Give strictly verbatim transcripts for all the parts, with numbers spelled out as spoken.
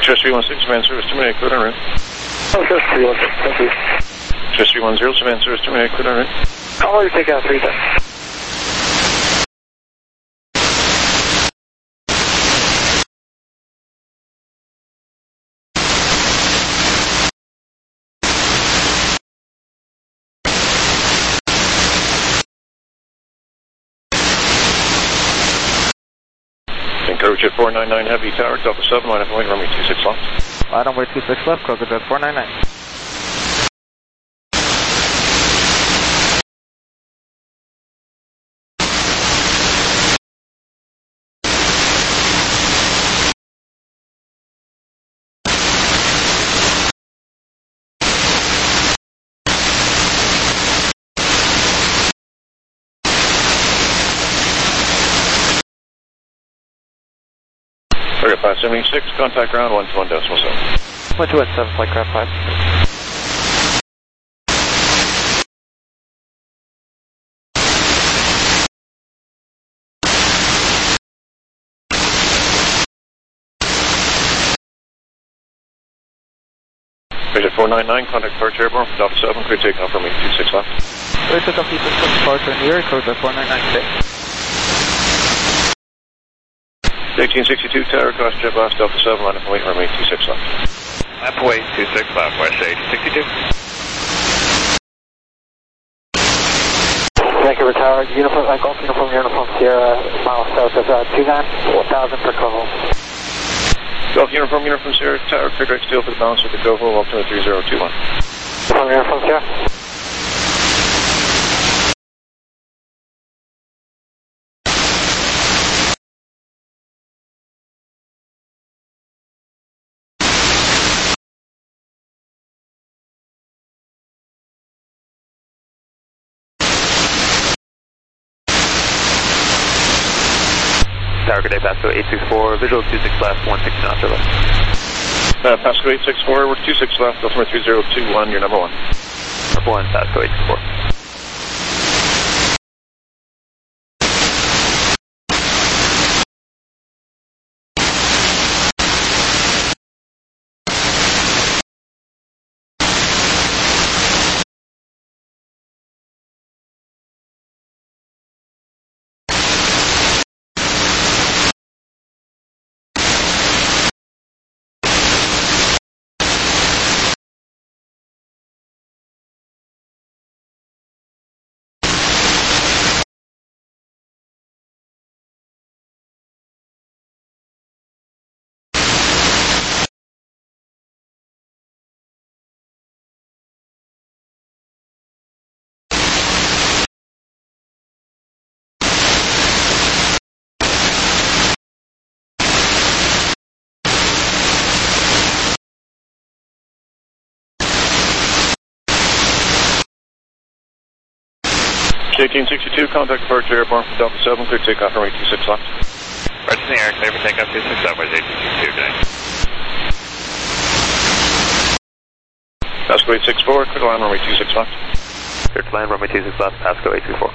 Swiss three one six, man service, terminate, code en route. Oh, Swiss three one six, thank you. Swiss three one zero, man service, terminate, code en route. I'll let you take out three then. Coverage at four nine nine Heavy Tower, Delta seven, line up and wait, runway two six left. Line up way two six left, coverage at four nine nine. Target five seventy-six, contact ground one two one decimal seven. one two one seven, flight craft five. Bridge four nine nine, contact departure airborne from Delta seven, clear takeoff from me two six left. Clear takeoff two six left, departure near, code at four nine nine six. eighteen sixty-two, Tower, cross jet blast, Delta seven, line up and wait, runway two six left. Line up and wait, two six left, west eighteen sixty-two. Vancouver Tower, uniform, uh, Golf Uniform, Uniform Sierra, mile south of uh, two nine, one thousand per Covo. Golf Uniform, Uniform Sierra, Tower, clear direct steel for the balance with the Covo, altimeter three zero two one. Uniform, Uniform Sierra. Tower, good day, Pasco eight six four, visual two six left, one six knots or left. Uh, Pasco eight six four, we're two six left, altimeter three zero two one, you're number one. Number one, Pasco eight six four. eighteen sixty-two, contact departure airborne from Delta seven, clear takeoff runway two six left. Roger, in the air, clear for takeoff two six left, west eighteen sixty-two, good night. Pasco eight six four, clear to land runway two six left. Clear to land runway two six left, Pasco eight two four.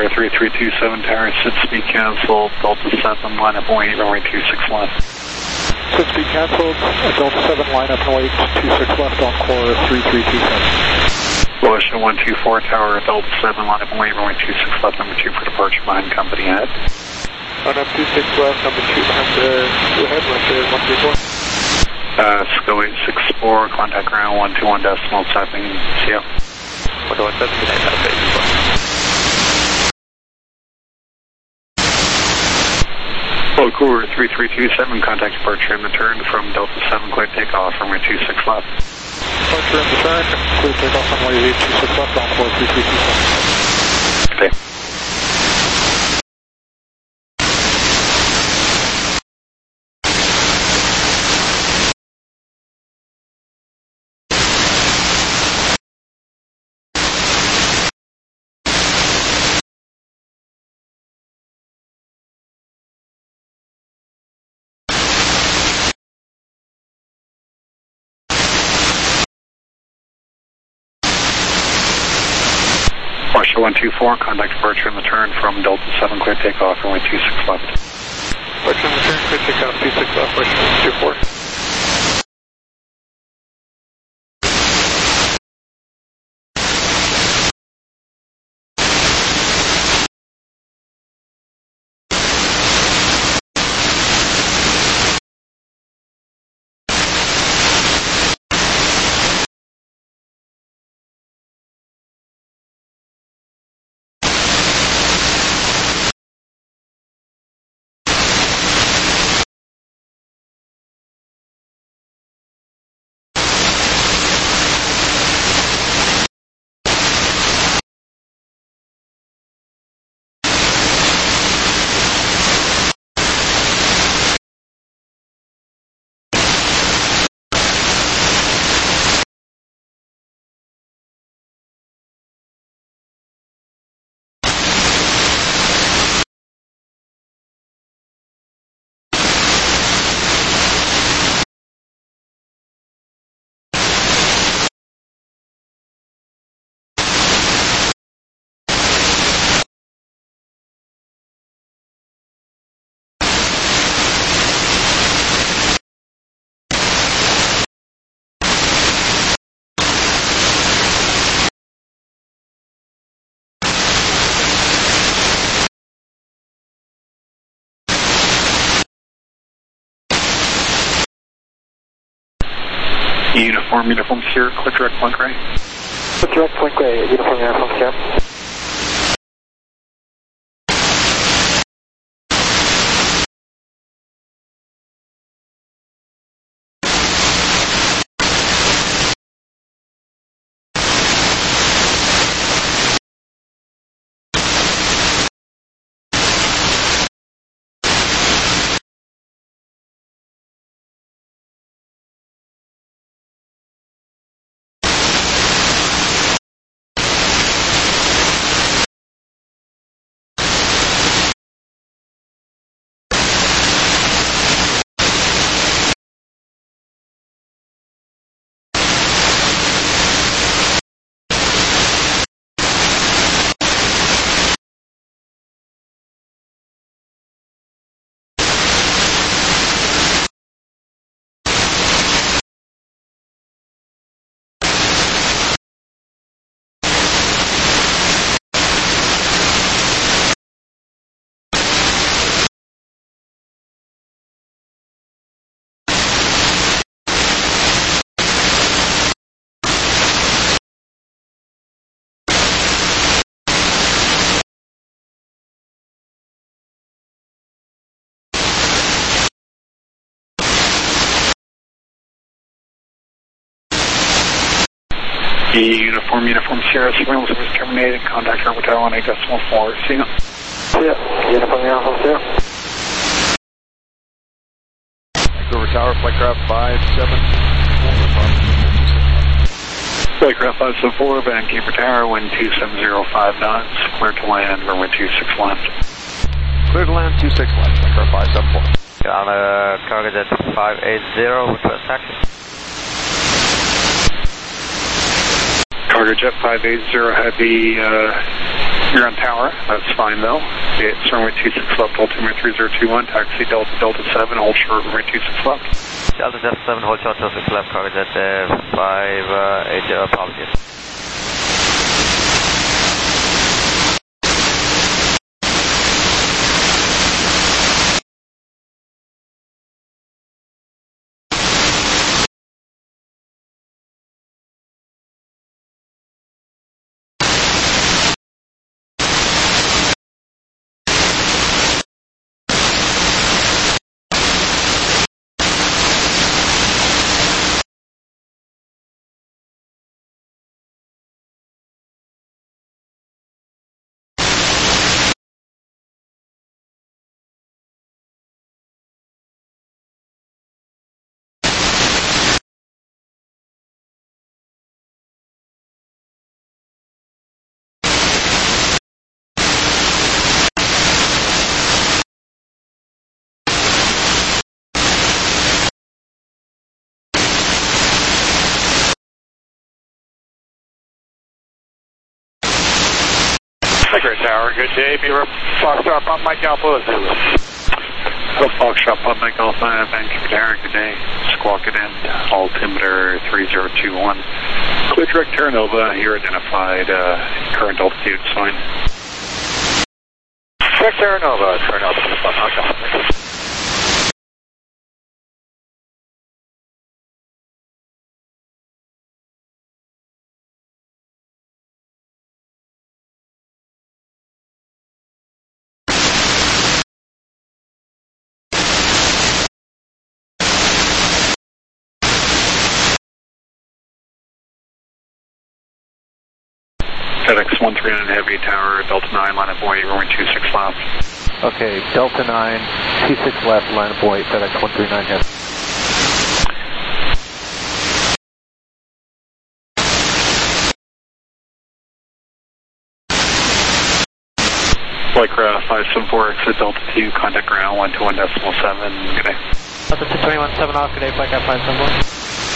Courier three three two seven Tower, sit speed canceled, Delta seven, line up and wait, runway two six left. Sit speed canceled, Delta seven, line up and wait, two six left on core three three two seven. Ocean one two four Tower, Delta seven, line up and wait, runway two six left, number two for departure behind company ahead. Line up two six left, number two behind the, go ahead, left there, one three four. Uh, Sco eight six four, contact ground one two one decimal, typing C O. one two one seven, good night, out of eight two four. Hello, Courier three three two seven, contact departure and return from Delta seven, clear takeoff, runway two six left. Departure and return, clear takeoff runway two six left on core three three two seven. Okay. Russia one two four, contact departure and return from Delta seven, clear takeoff, runway two six left. Departure and return, clear takeoff two six left, Russia one two four. Uniform, uniform Sierra, clear direct point right. Clear direct point right, uniform, uniform Sierra. Uniform, uniform Sierra, surveillance was terminated, contact our hotel on eight decimal four, see ya. See ya, uniform, uniform Sierra. Vancouver Tower, Flightcraft five seven four. Flightcraft five seven four, Vancouver Tower, wind two seven zero five knots, clear to land, runway two six left. Clear to land, two six left, Flightcraft five seven four. On a cargo jet five eight zero, request taxi. Cargo jet five eight zero, heavy, uh, You're on tower. That's fine though. It's runway two six left, altimeter three zero two one, taxi Delta Delta seven, hold short, runway two six left. Delta Delta seven, hold short, two six left, cargo jet uh, five eighty, apologies. Great Tower, good day. Beaver Foxtrot on Mike Alpha Zulu. Go Foxtrot on Mike Alpha, Vancouver Tower, good day. Squawk it in, altimeter three zero two one. Clear direct Terra Nova, you're identified, uh, current altitude, sign. Direct Terra Nova, current altitude, Mike Alpha. FedEx one three nine Heavy Tower, Delta nine, line of Hawaii, runway two six left. Okay, Delta nine, two six left, line of Hawaii, FedEx one three nine Heavy. Flightcraft five seven four, exit Delta two, contact ground one two one decimal seven, good day. Delta two twenty-one seven off, good day, Flightcraft five seven four.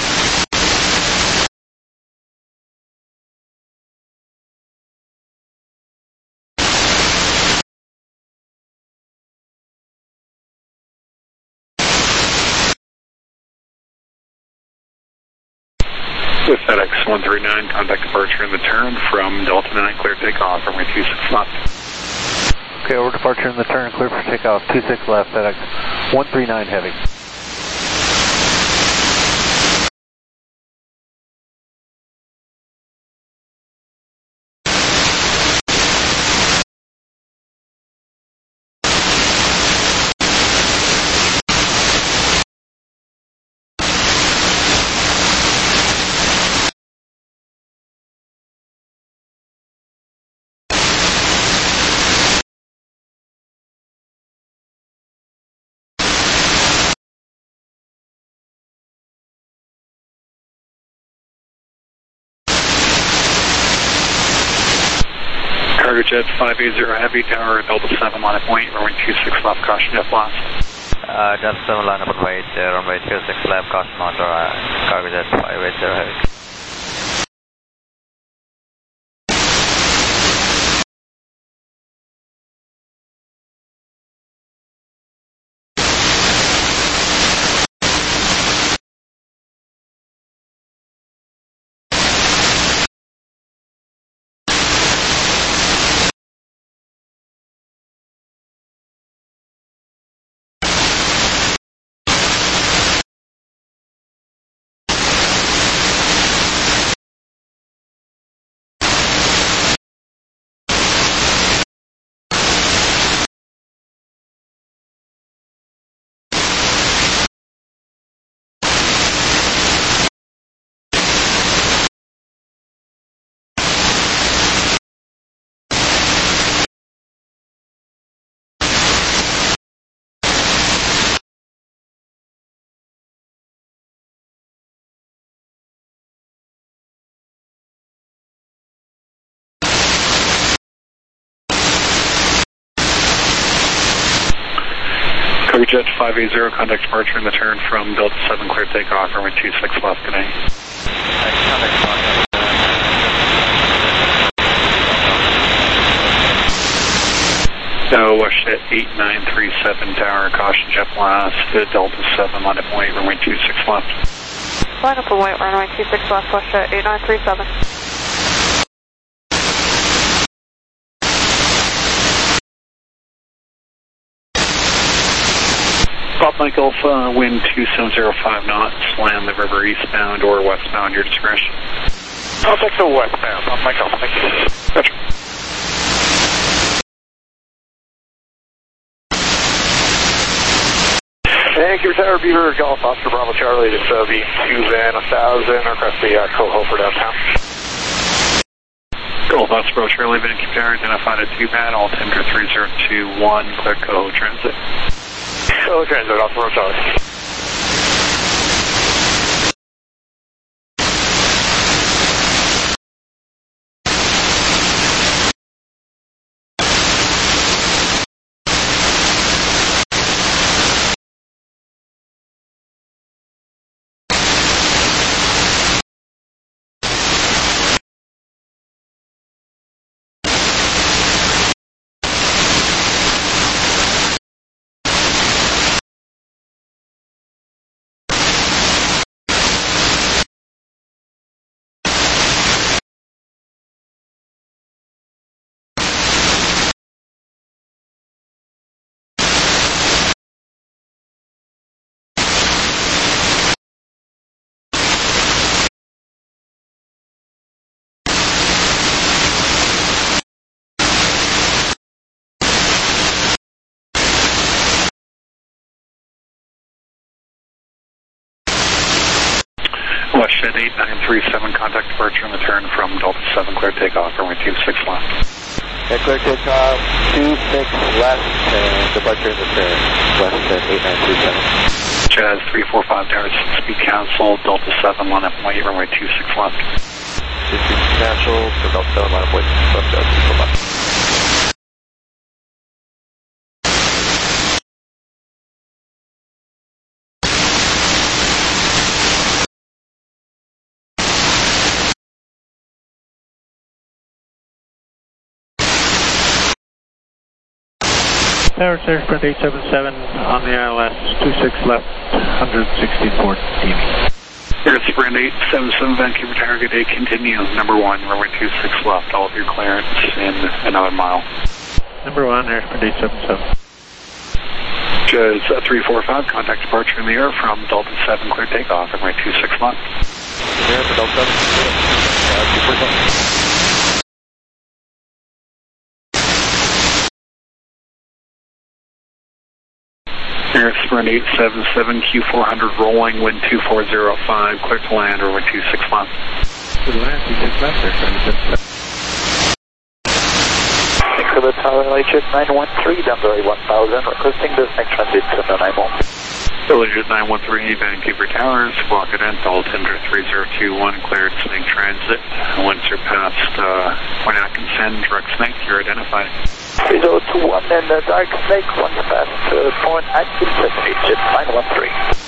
With FedEx one three nine, contact departure in the turn from Delta nine, clear takeoff, runway two six left. Okay, over departure in the turn, clear for takeoff, two six left, FedEx one three nine Heavy. Cargo Jet five eighty Heavy Tower, Delta seven, line of point, runway two six left, caution jet blast. Uh, Delta seven, line up and wait, uh, runway two six left, caution motor, uh, cargo jet five eighty Heavy. Cargo Jet five eighty, contact departure in the turn from Delta seven, clear takeoff, runway two six left, good day. Contact So, West Jet eight nine three seven tower, caution jet blast, Delta seven, line up and wait, runway two six left. Line up and wait, runway two six left, West Jet eight nine three seven. Bob Mike Alpha, wind two seven zero five knots, land the river eastbound or westbound, your discretion. I'll take the westbound, Bob Mike Alpha, thank you. Gotcha. Thank you, Tower Beaver, Golf Oscar Bravo Charlie, this uh, the two van one thousand across the uh, Coho for downtown. Golf Oscar Bravo Charlie, Vancouver Tower, identified at two van, all temperature three zero two one, clear Coho transit. Coho transit, Oscar Bravo Charlie. West Jet eight nine three seven, contact departure and return from Delta seven, clear takeoff, runway two six left. Yeah, clear takeoff, two six left, and departure and return, West Jet eight nine three seven. Jazz three four five tower, speed cancel, Delta seven, line up and wait, runway two six left. Speed cancel, for Delta seven, line up wait, left, Jazz three four five. Tower Surge Sprint eight seven seven on the I L S, two six left, one sixteen port, D V. Air Sprint eight seven seven, Vancouver Tower, good day, continue. Number one, runway two six left, all of your clearance in another mile. Number one, Air Sprint eight seven seven. Jazz uh, three four five, contact departure in the air from Delta seven, clear takeoff, runway two six left. There for Delta seven, uh, two four seven. Air Sprint eight seven seven, Q four hundred rolling, wind two four zero five, clear to land, runway two six left. To the land, two six left, Air Sprint eight seven seven. Thanks for the Tower L H nine one three, Denver one thousand, requesting this next transit to the nine one. Village nine one three, Vancouver Towers, squawk it in, altimeter three zero two one, cleared snake transit. Once you're past uh, Point Atkins End, direct snake, you're identified. three zero two one and uh, Dark Snake, once past uh, Point Atkins End, nine one three.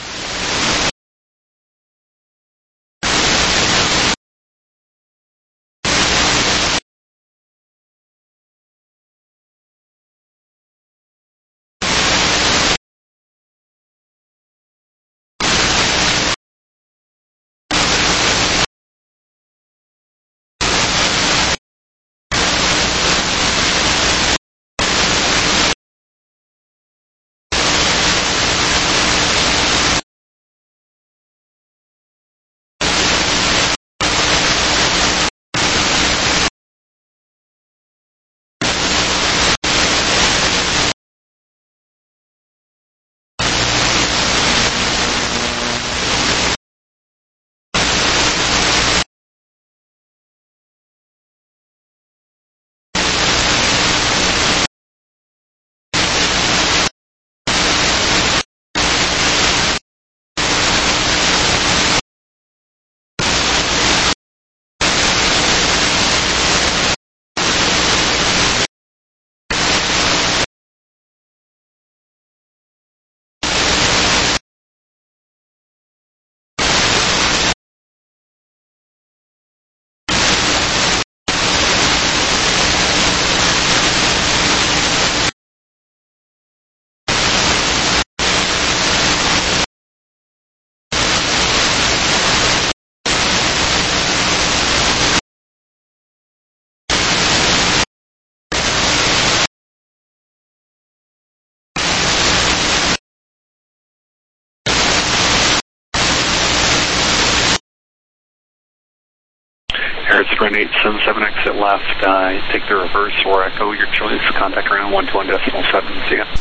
Air Sprint eight seven seven, exit left, uh, take the reverse or echo, your choice, contact around one two one decimal seven, see ya.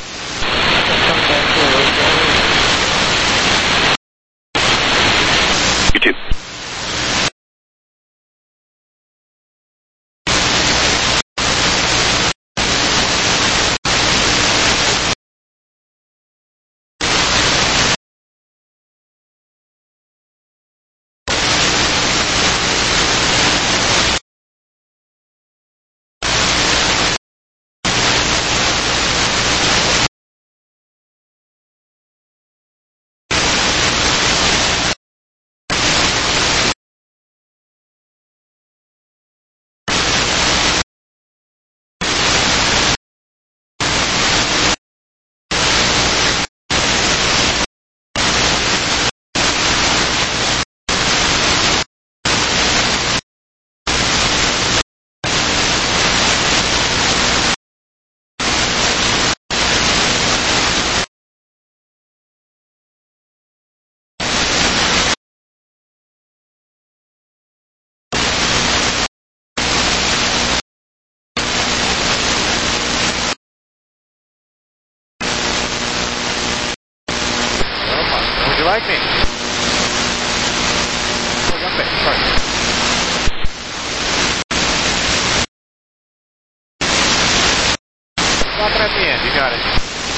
You too. Would you like me? Oh, jump it. Sorry. Stop it at the end. You got it.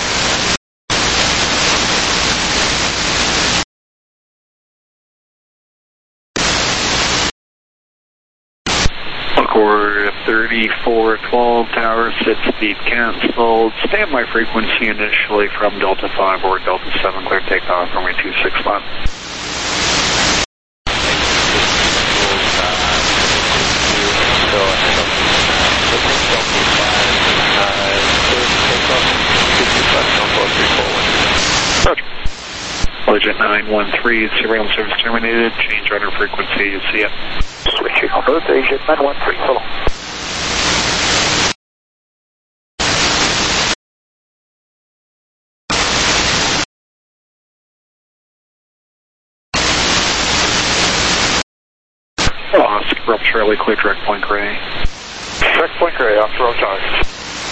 Encore thirty-four twelve, tower, set speed canceled. Standby frequency initially from Delta five or Delta seven, clear takeoff, runway two six left. Roger. Legend nine one three, surveillance service terminated, change runner frequency, see ya. Switching over to Agent nine one three, so long. Oscar, Bravo Charlie, clear direct point gray. Direct point gray, off road target.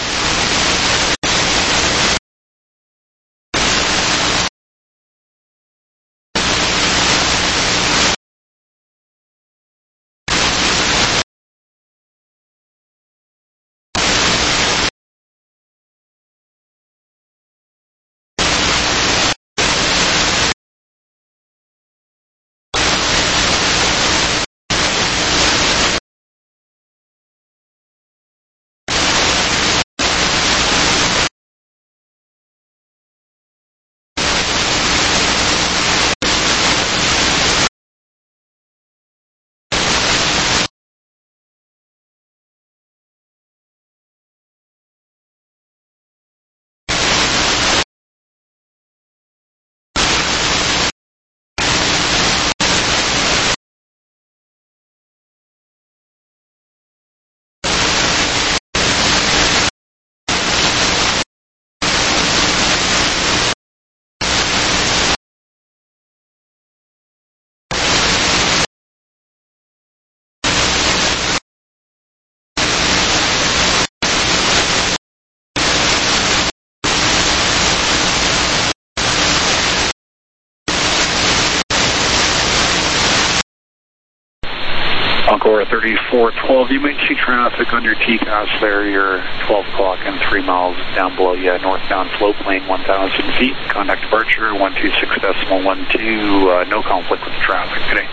Encore thirty-four twelve, you may see traffic under T C A S there, you're twelve o'clock and three miles down below you, northbound float plane one thousand feet, contact departure one two six decimal one two, uh, no conflict with traffic today.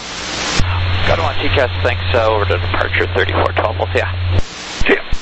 Got him on T C A S, thanks, uh, over to departure thirty-four twelve, we'll see ya. See ya.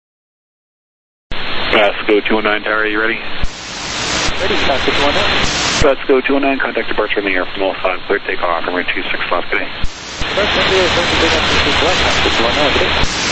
Pasco two one nine tower, are you ready? Ready, Pasco two one nine. Let's go two one nine, contact departure in the air from oh five, clear takeoff, runway two six left, good day. First India is going to bring up to six left, six one nine, okay.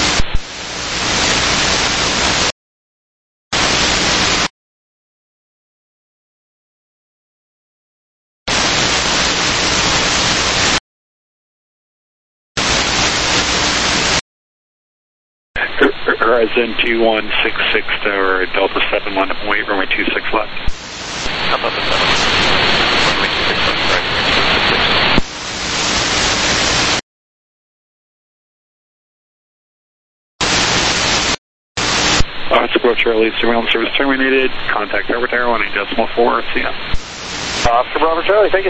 Horizon two one six six tower, Delta seven, line up and wait, runway two six left. Up Delta seven, runway two six left, right, runway two six six. Oscar Bravo Charlie, surveillance service terminated, contact Tower Tower one eight decimal four, C M. Oscar Bravo Charlie, thank you.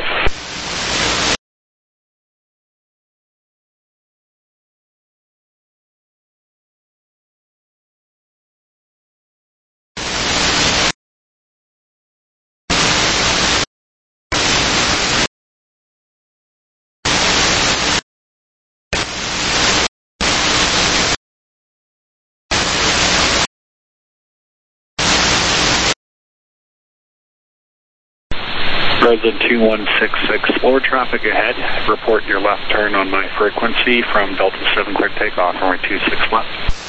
President two one six six, slower traffic ahead. Report your left turn on my frequency from Delta seven, clear takeoff, runway two six left.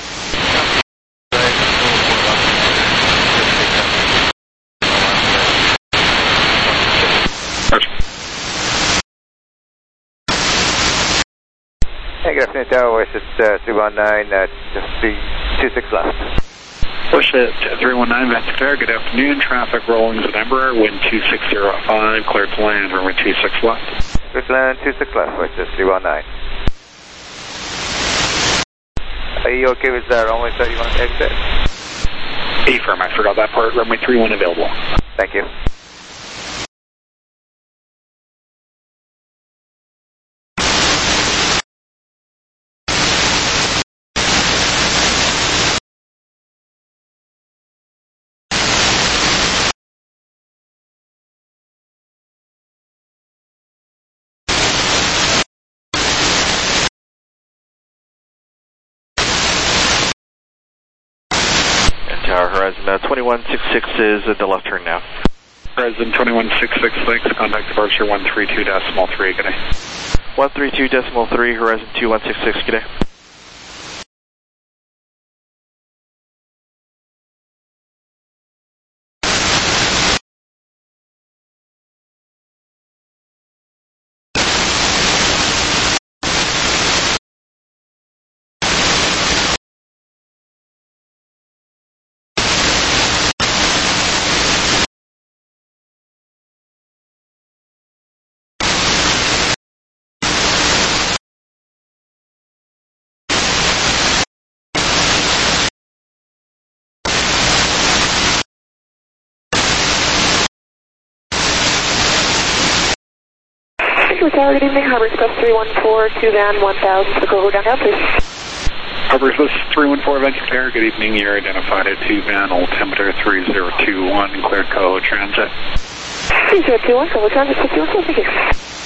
Hey, good afternoon, Tower. It's uh, three one nine, uh, two six left. Push it, three one nine, Vector Fair, good afternoon. Traffic rolling to Embraer, wind two six zero five, clear to land, runway two six left. Clear to land, two six left, which is three one nine. Are you okay with that runway thirty-one exit? A-firm, I forgot that part, runway three one available. Thank you. Tower Horizon uh, twenty-one six six is at the left turn now. Horizon twenty-one six six, thanks. Contact departure one three two decimal three, good day. one three two decimal three, Horizon two one six six, good day. Tower, good evening. Harbor Express three one four, two van one thousand, Socorro downtown, please. Harbor Express three one four, Venture Fair, good evening. You're identified at two van, altimeter three zero two one, cleared Coho Transit. three zero two one, Coho Transit, six one four, thank you.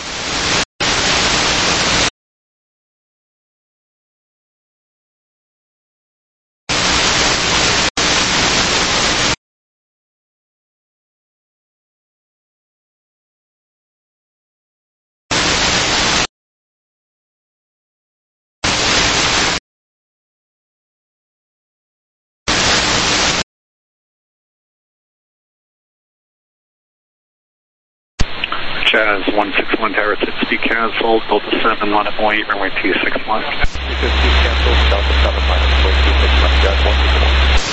Jazz one six one Tower six speed cancelled, Delta seven, line up and wait, runway two six left. Speed cancelled, Delta seven, line up and wait, two six left, Jazz one six one.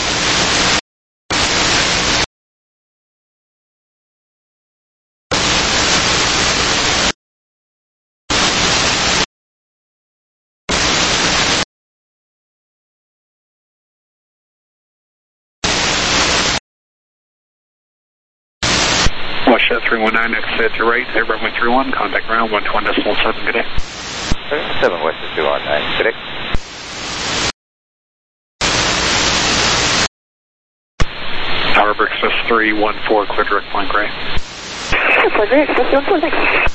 Russia three one nine, exit to right, air runway three one, contact ground one two one decimal seven, good day. seven West is three one nine, good day. Tower Express three one four, clear direct flying gray. Clear direct, Express three one four, thanks.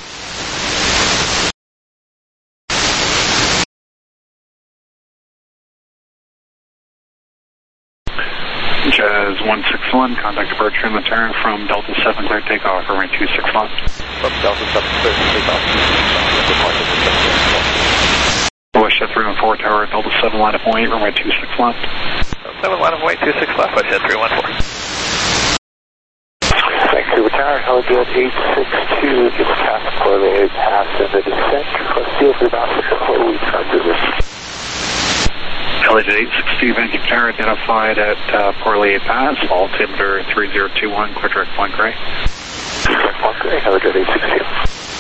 Jazz one six one, contact departure in the turn from Delta seven, clear takeoff, runway two six left. From Delta seven, clear takeoff, two six left, departure for seven. Westjet three one four, tower, Delta seven, line up one eight, runway two six left. seven, line up one eight, two six left, Westjet three one four. Vancouver Tower, Helijet eight six two, just past Corley, pass in the descent, request deal for the bounce before we turn to this. Helijet eight six two, Vancouver Tower, identified at uh, Corley Pass, altimeter three zero two one, clear direct point gray. Direct point gray, Helijet eight six two.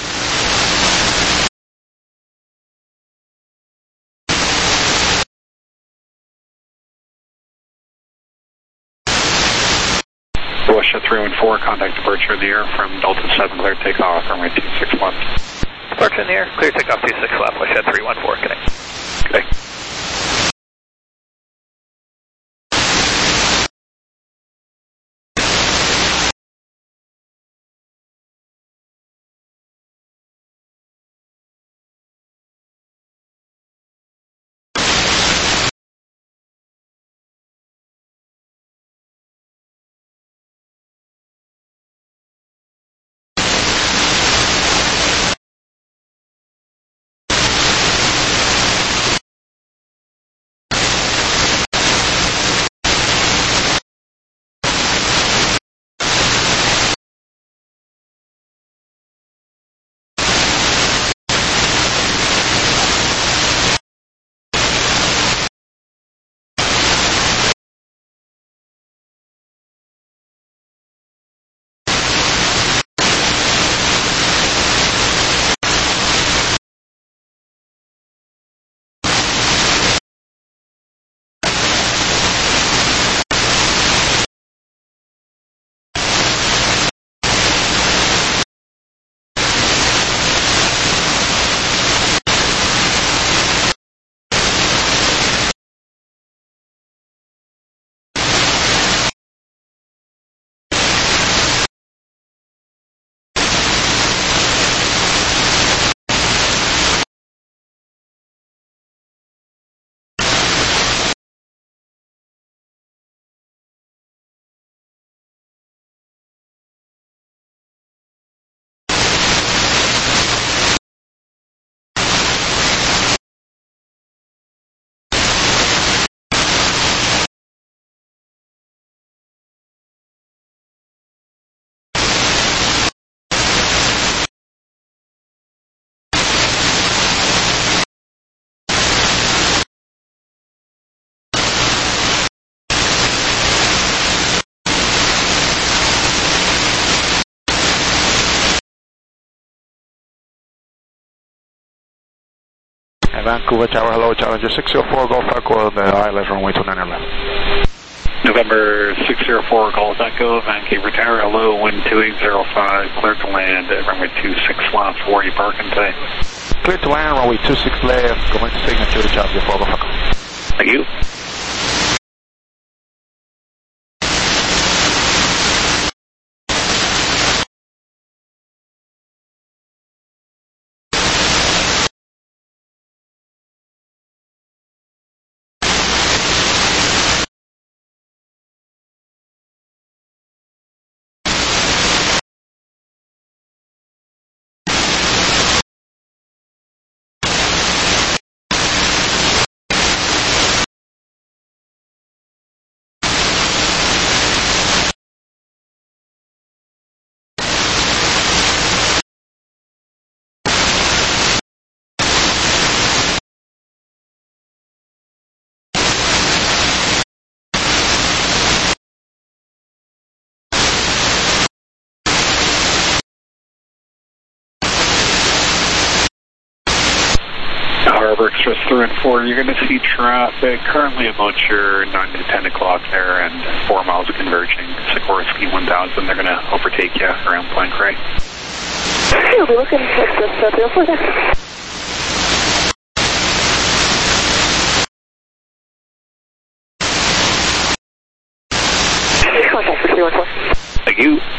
Westjet three one four, contact departure in the air from Delta seven, clear takeoff, runway two six left. Departure in the air, clear takeoff two six left, Westjet three one four, connect. Okay. Vancouver Tower, hello, Challenger six zero four, Golf Echo, the I L S runway two nine left. November six zero four, Golf Echo, Vancouver Tower, hello, wind two eight zero five, clear to land at runway two six left. Where are you parking today? Clear to land, runway two six left, going to signature, Challenger four, Golf Echo. Thank you. Harbor Express three and four, you're going to see traffic currently about your nine to ten o'clock there and four miles converging. Sikorsky one thousand, they're going to overtake you around Point Grey. You'll be looking at Express three oh four there. Contact for three one four. Thank you.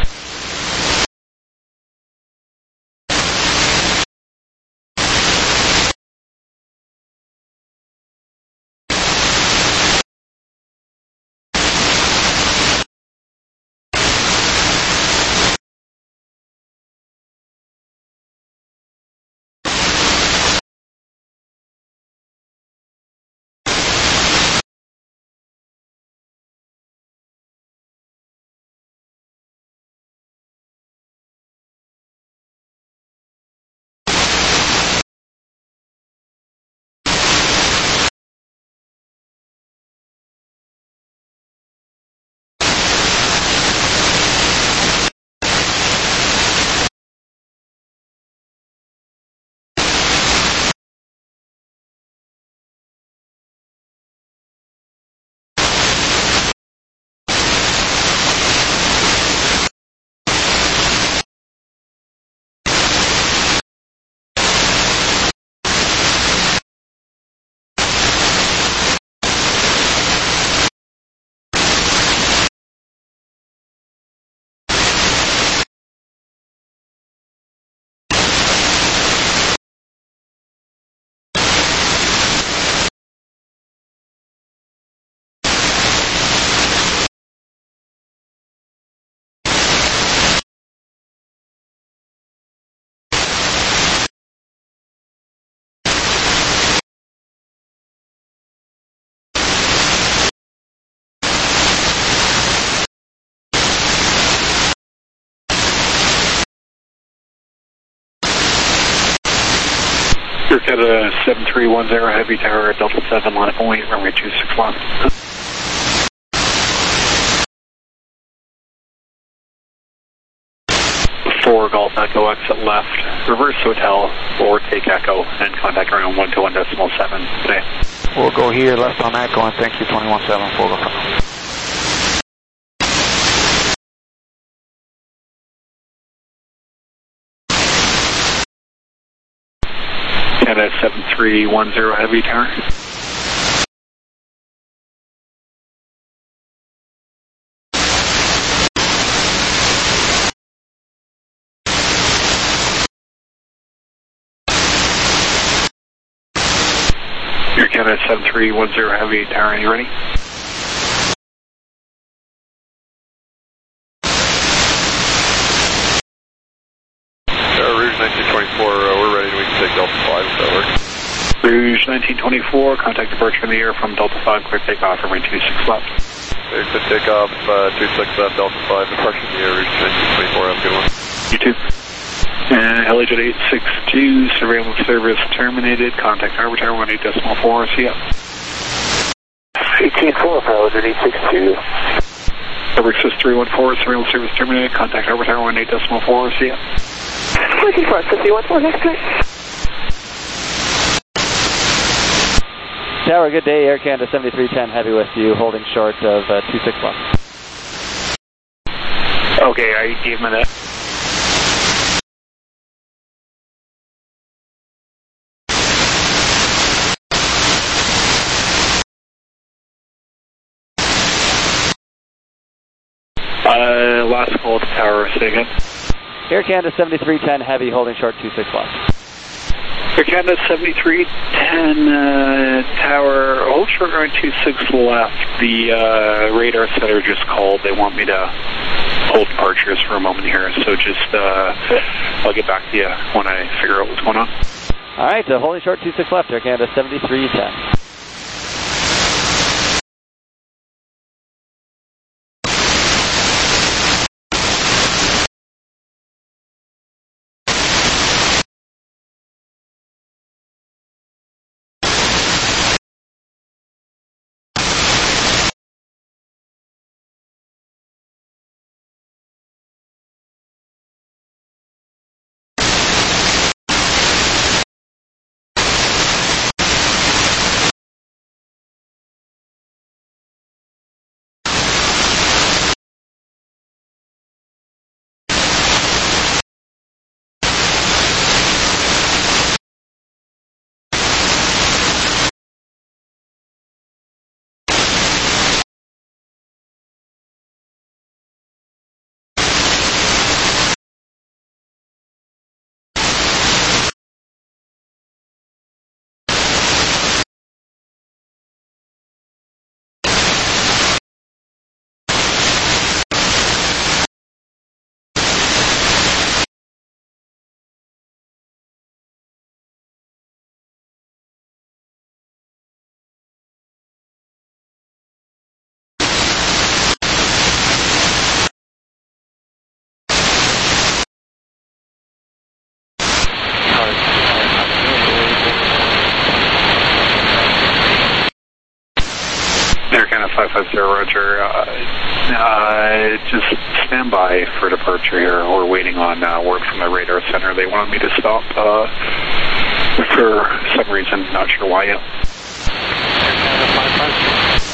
Air Canada seven three one zero, Heavy Tower, Delta seven, line up and wait, runway two six left. four Golf Echo, exit left, reverse hotel, or take Echo, and contact around one to one decimal seven today. We'll go here, left on Echo, and thank you, twenty-one seven, four Golf Echo. Canada seven three one zero, Heavy Tower. Air Canada seven three one zero, Heavy Tower, are you ready? Uh, Rouge nineteen twenty-four, uh, we're ready, we can take Delta five if that works. Rouge nineteen twenty-four, contact departure in the air from Delta five, clear takeoff, runway two six left. Clear to take off, uh, two six left, Delta five, departure in the air, Rouge nineteen twenty-four, have a good one. You too. And Helijet eight six two, surveillance service terminated, contact Harbor Tower one eight decimal four, see ya. eighteen four, Helijet eight six two. Harbor Access three one four, surveillance service terminated, contact Harbor Tower one eight decimal four, see ya. eighteen four, three one four, next time. Tower, good day. Air Canada seventy-three ten, heavy with you, holding short of uh, two six left. Okay, I gave him that. Uh, last call to Tower, say again. Air Canada seventy-three ten, heavy, holding short two six left. Air Canada seventy-three ten, uh, Tower, hold short runway two six left. The uh, radar center just called. They want me to hold departures for a moment here, so just, uh, I'll get back to you when I figure out what's going on. All right, uh, holding short two six left, Air Canada seventy-three ten. five five zero, Roger. Uh, uh, just stand by for departure here. We're waiting on uh, word from the radar center. They wanted me to stop uh, for some reason, not sure why yet.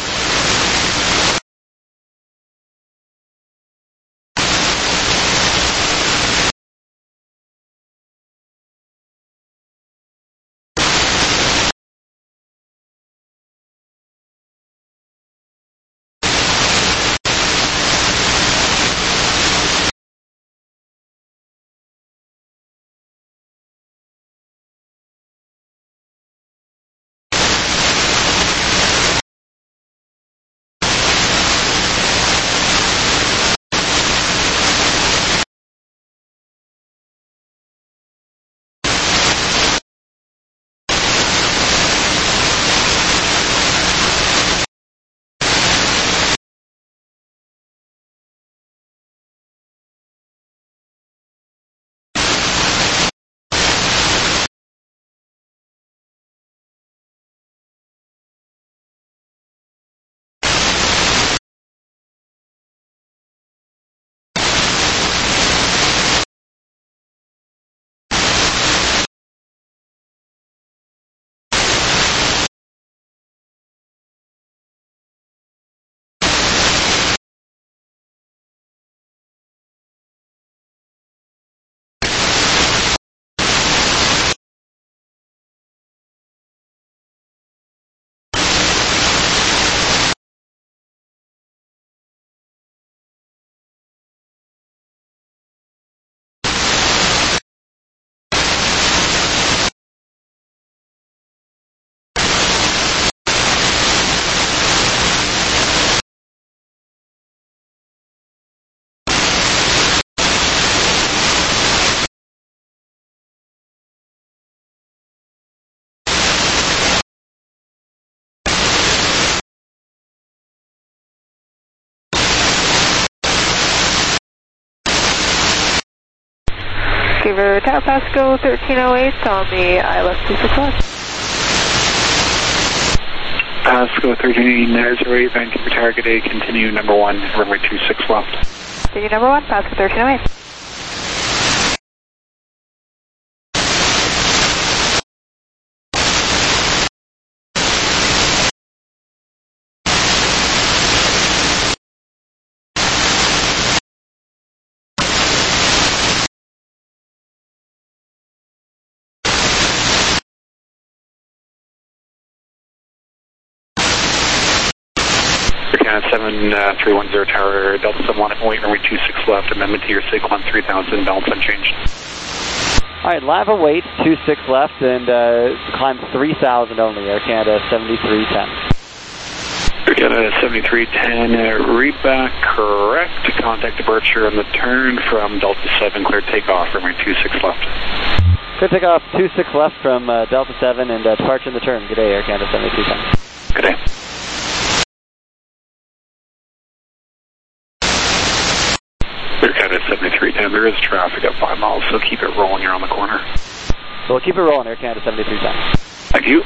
Vancouver Tower, Pasco thirteen oh eight on the I L S two six left. Pasco thirteen oh eight, Vancouver Tower, good day, continue number one, runway two six left. Continue number one, Pasco thirteen oh eight. seven three one zero Tower, Delta seven one, wait, runway two six left, amendment to your sig one three thousand, balance unchanged. Alright, Lava wait, two six left, and uh, climb three thousand only, Air Canada seventy-three ten. Air Canada seventy-three ten, uh, read back, correct, contact departure on the turn from Delta seven, clear takeoff, runway two six left. Clear takeoff, two six left from uh, Delta seven, and uh, departure in the turn. Good day, Air Canada seventy-three ten. Good day. Air Canada seventy-three ten, there is traffic at five miles, so keep it rolling, you're on the corner. So we'll keep it rolling, Air Canada seventy-three ten. Thank you.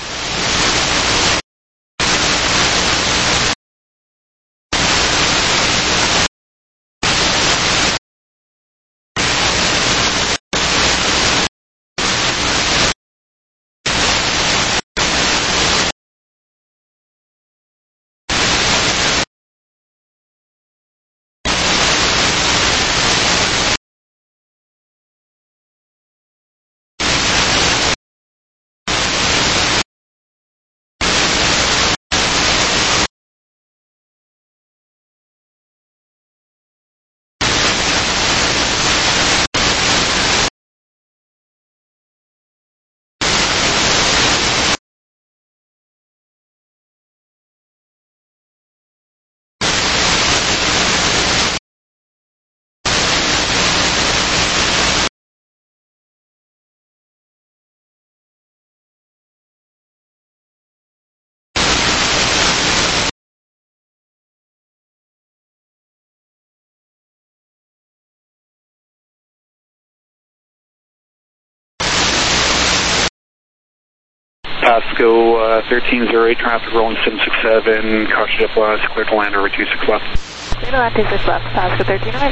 Pasco uh, thirteen oh eight, traffic rolling seven six seven, caution jet blast, clear to land over two six left. Clear to land two six left, Pasco thirteen oh eight.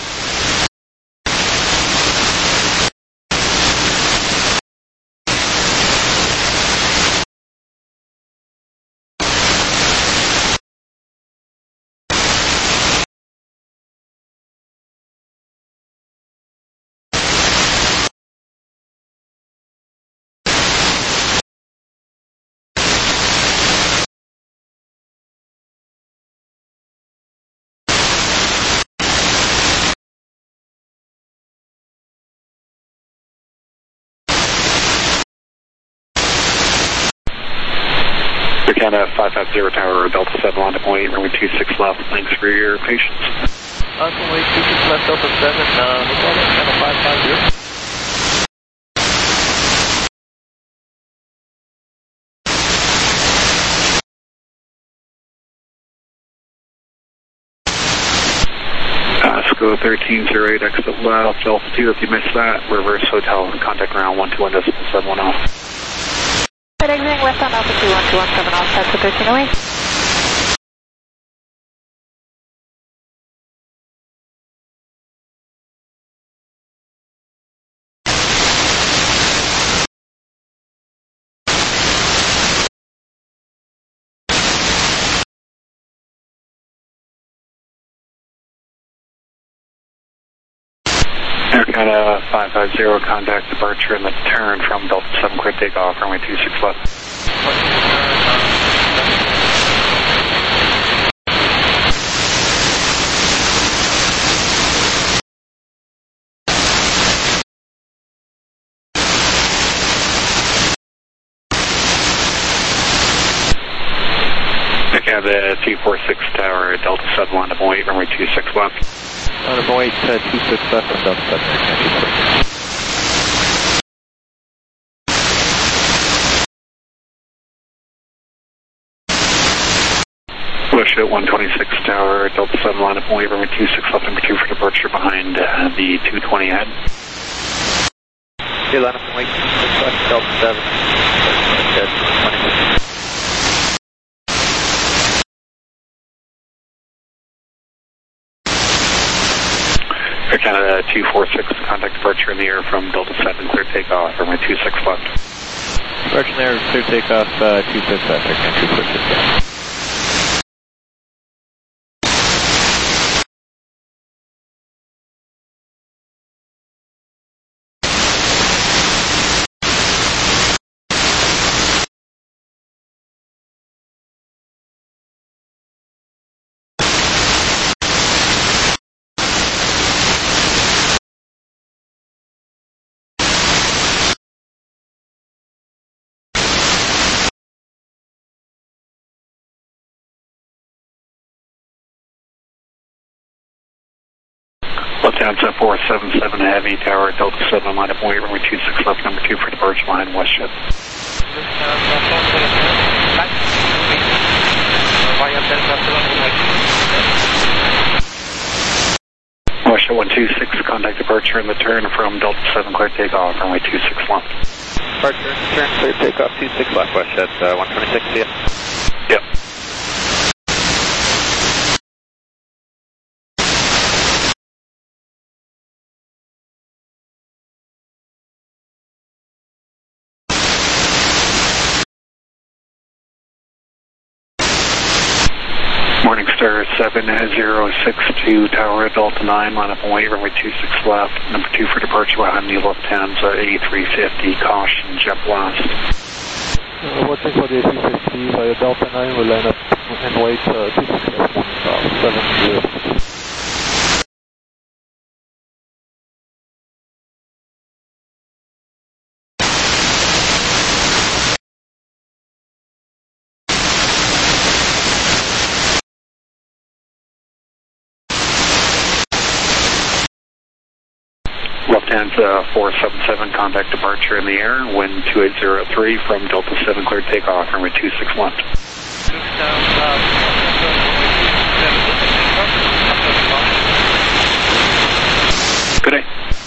Canada five five zero Tower, Delta seven, on point, runway two six left. Thanks for your patience. On point, two six left, Delta seven, uh, no problem, Canada five five zero. Pasco thirteen oh eight, exit left, Delta two, if you missed that, reverse hotel, contact ground one two one decimal seven one off. Exiting west on Alpha two one two one seven off, Pasco thirteen oh eight. Air Canada five five zero, contact departure in the turn from Delta seven, clear takeoff, runway two six left. Air Canada two four six Tower, Delta seven, on the point, runway two six left. On the point, uh, two six left from Delta seven. Push at one twenty-six Tower, Delta seven, line of point, runway two six left, number two for departure behind uh, the two twenty head. Two line up and wait, six left, Delta seven. Good, twenty. Air Canada two four six, contact departure in the air from Delta seven, clear takeoff, runway two six left. Departure there, clear takeoff, uh, two six left, Air Canada two four six left. Lufthansa four seven seven Heavy, Tower Delta seven, line up and wait, runway two six left, number two for departure line, WestJet. WestJet one two six, contact departure and the turn from Delta seven, clear takeoff, runway two six left. Departure, turn, clear takeoff, two six left, WestJet, uh, one twenty-six, see ya. Yep. Morningstar seven zero six two, Tower Delta nine, line up and wait, runway two six left, number two for departure behind the Lufthansa A three fifty, caution, jet blast. Uh, watching for the A three fifty via Delta nine, we'll line up and wait, uh, two six left, Morningstar seven zero six. Lufthansa four seven seven, contact departure in the air, wind two eight zero three from Delta seven, cleared takeoff, runway two six left. Good day.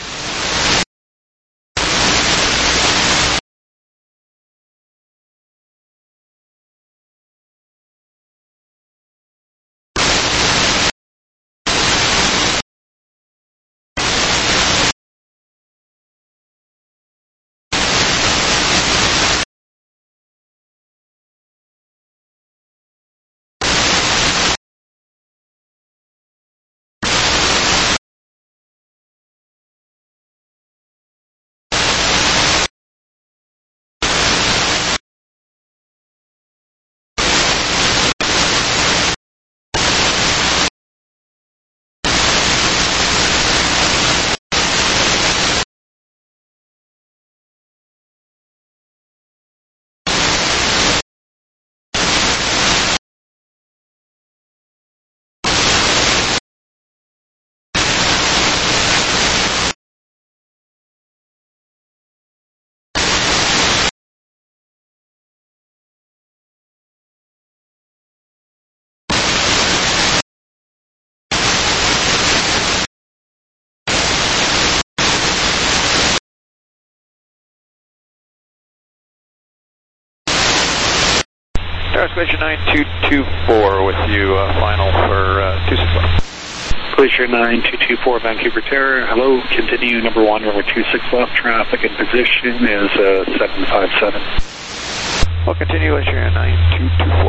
Tower Glacier nine two two four with you, uh, final for uh, two six left. Glacier nine two two four, Vancouver Terror. Hello, continue number one, runway two six left. Traffic in position is uh, seven five seven. We'll continue Glacier nine two two four.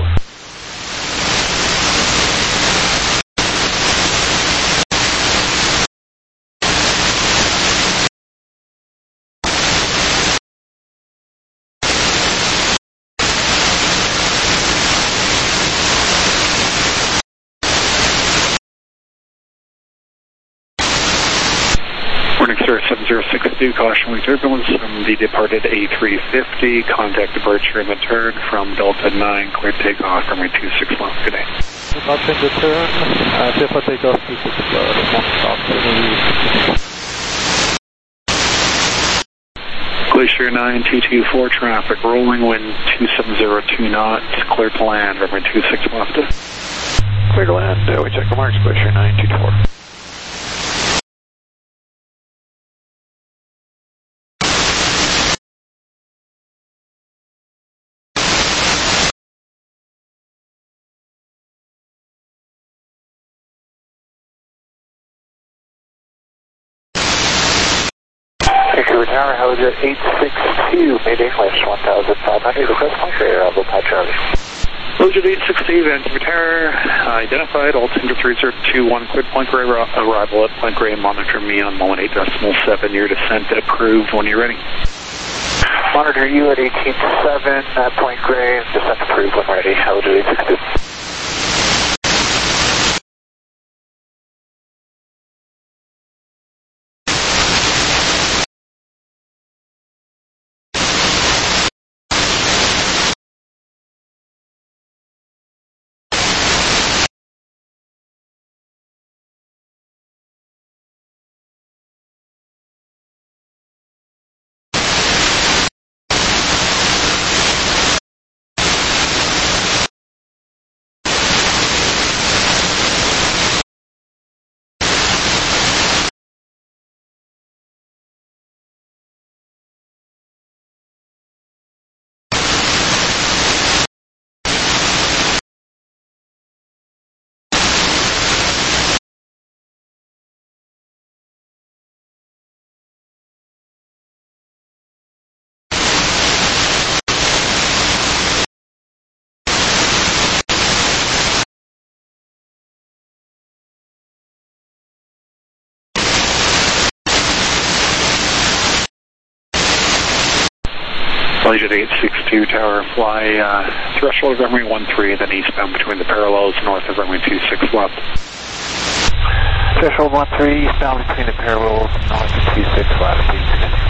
Morningstar seven zero six two, caution with turbulence from the departed A three fifty, contact departure and the turn from Delta nine, cleared takeoff, runway two six left. Good day. Departing the turn, uh, clear for takeoff, two six left, Morningstar seven. Glacier nine two two four, traffic rolling, wind two seven zero two knots, clear to land, runway two six left. Clear to land, uh, we check the marks, Glacier nine two two four. Vancouver Tower, Helijet eight six two, Mayday Flash one thousand five hundred, request point clear, Alpha Pi Charlie. Helijet eight six two, Vancouver Tower, identified, altimeter three zero two one, cleared point gray arrival at point gray, monitor me on moment eight decimal seven, your descent approved when you're ready. Monitor you at eighteen seven, uh, point gray, descent approved when ready, Helijet eight six two. Helijet eight six two Tower, fly uh, threshold of runway one three, then eastbound between the parallels, north of runway two six left. Threshold one three, eastbound between the parallels, north of two six left, please continue.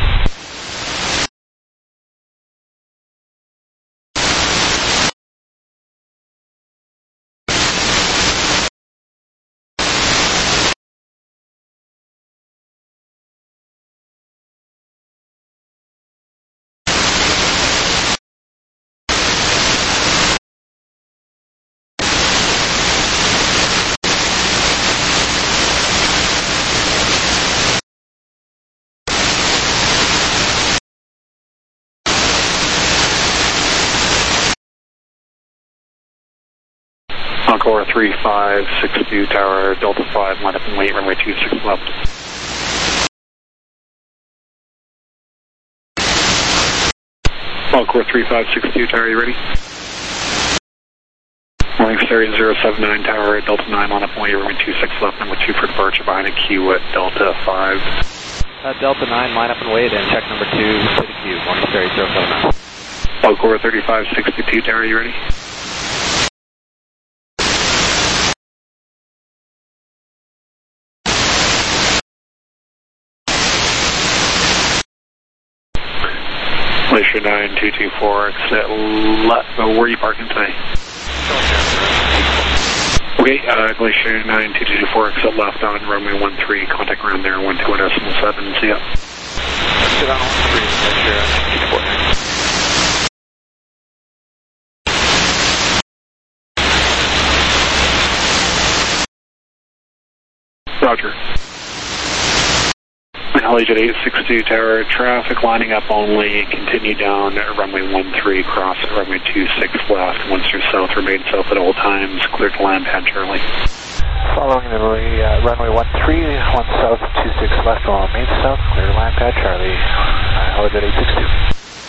Encore three five six two Tower, Delta five, line up and wait, runway two six left. Encore three five six two Tower, you ready? Morning Star zero seven nine Tower, Delta nine, line up and wait, runway two six left, number two for departure, behind a queue at Delta five. Uh, Delta nine, line up and wait, and check number two to the queue, Morning Star zero seven nine. Encore thirty-five sixty-two Tower, you ready? Glacier nine two two four, exit left. Oh, where are you parking today? Okay, uh, Glacier nine two two four, exit left on runway one three, contact around there, one two one decimal seven, see ya. Exit on one three, Glacier nine two two four. Roger. Helijet eight six two Tower, traffic lining up only, continue down at runway one three, cross at runway two six left, once you're south, remain south at all times, clear to land pad Charlie. Following the uh, runway one three, one south, two six left, all remain south, clear to land pad Charlie, uh, Helijet eight six two.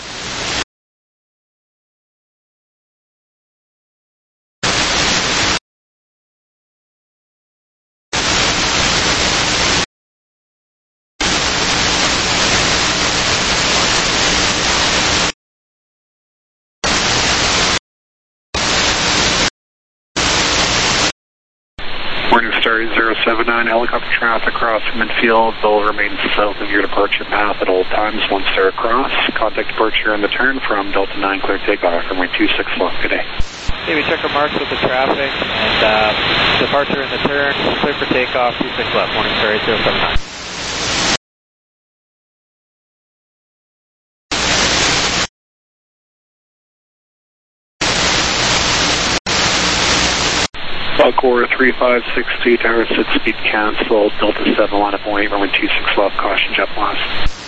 Morning Star zero seven nine, helicopter traffic crossing midfield, they'll remain south of your departure path at all times once they're across. Contact departure on the turn from Delta nine, clear takeoff, runway two six left, good day. Okay, we check our marks with the traffic, and uh, departure in the turn, clear for takeoff, two six left, Morning Star zero seven nine. Encore three five six two Tower, sit speed cancel, Delta seven, line up and wait, runway two six left, caution jet blast.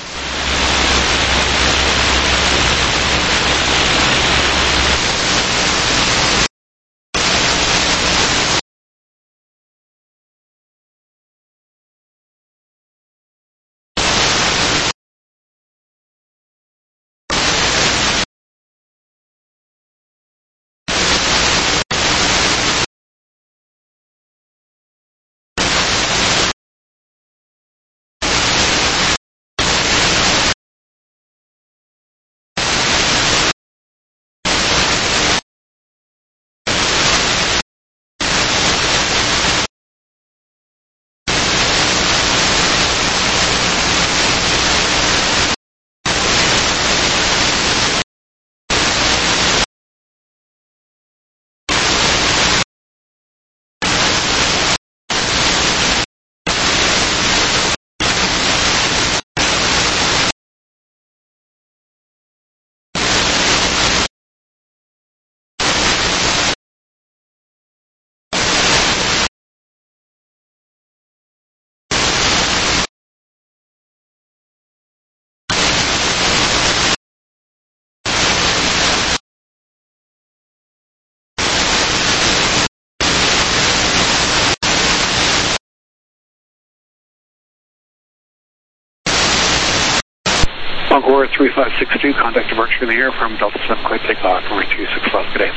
Concord three five six two, contact departure in the air from Delta seven, clear takeoff, runway two six left, good day.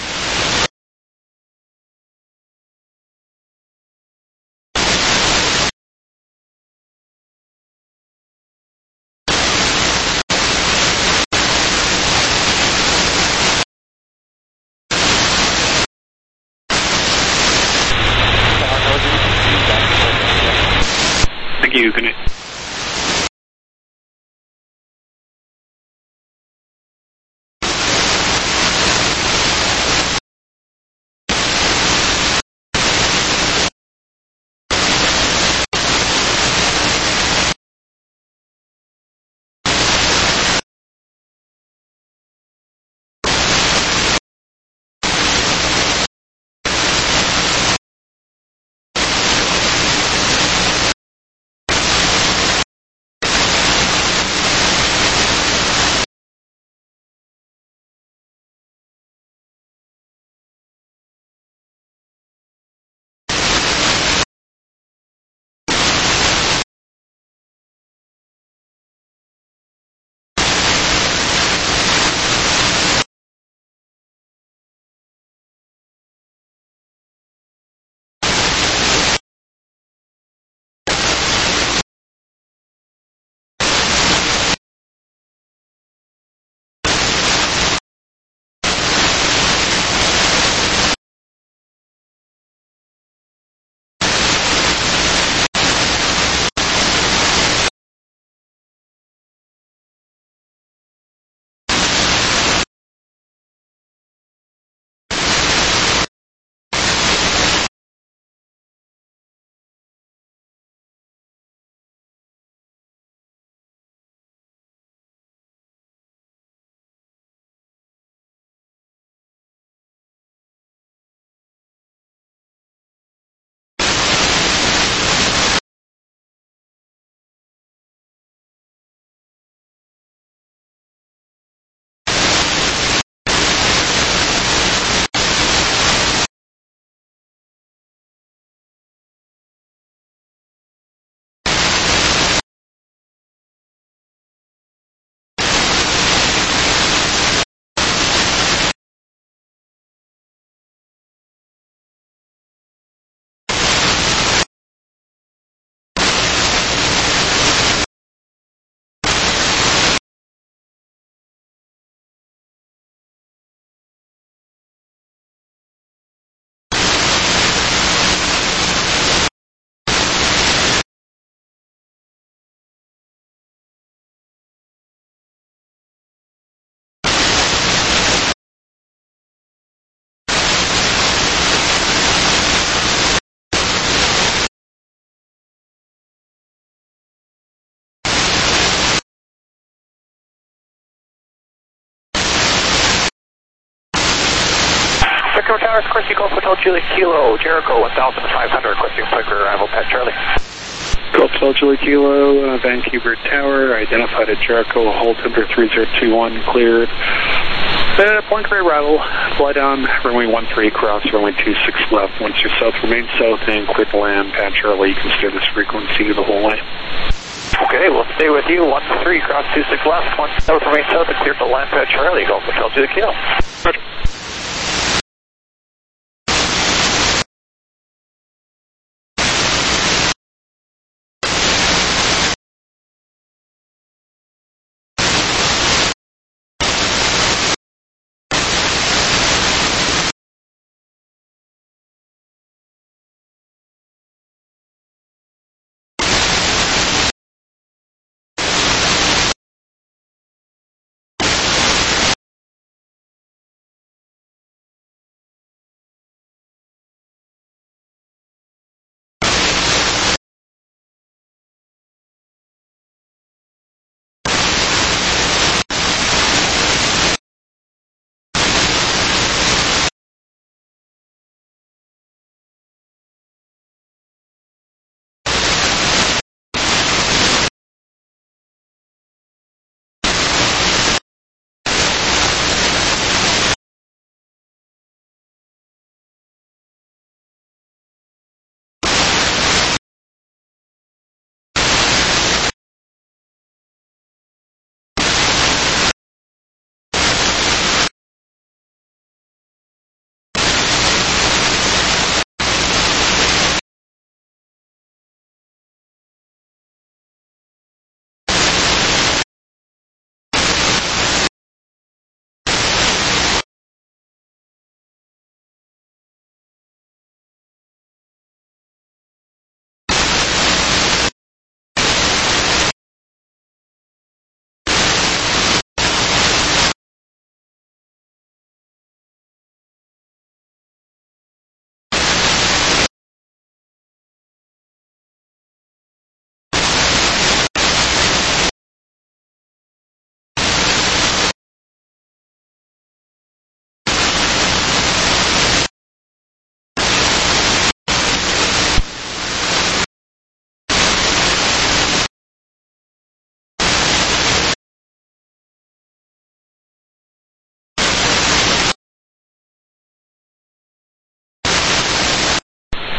Thank you, good night. Victor Towers, requesting Golf Hotel Juliet Kilo, Jericho one thousand five hundred, requesting Piper arrival Pat Charlie. Golf Hotel Juliet Kilo, uh, Vancouver Tower, identified at Jericho, hold temperature three zero two one, cleared. Uh, point three arrival, fly down, runway one three, cross runway two six left. Once you're south, remain south and clear to land. Pat Charlie, you can steer this frequency the whole way. Okay, we'll stay with you, one three, cross two six left, one south, remain south and clear to land Pat Charlie, Golf Hotel Juliet Kilo. Roger.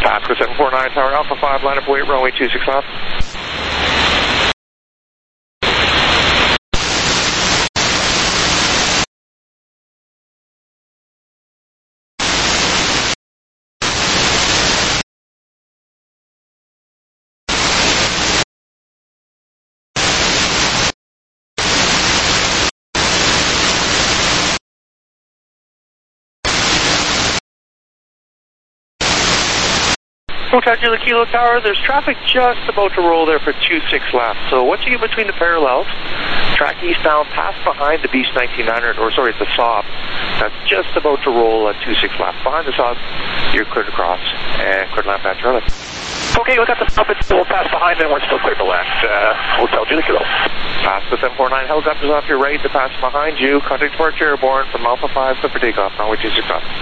Pasco seven four nine, Tower Alpha five, line up wait, runway two six left. Hotel Julia Kilo Tower, there's traffic just about to roll there for two six left. So once you get between the parallels, track eastbound past behind the Beast nineteen hundred, or sorry, the Saab, that's just about to roll at two six left. Behind the Saab, you're cleared across, and cleared land patch Charlie. Okay, we got the stop, it's still past behind, and we're still clear to land. Uh, Hotel Julia Kilo. Pass the seven four nine, helicopters off your right, to pass behind you. Contact departure airborne from Alpha five, clear for takeoff, runway two six left.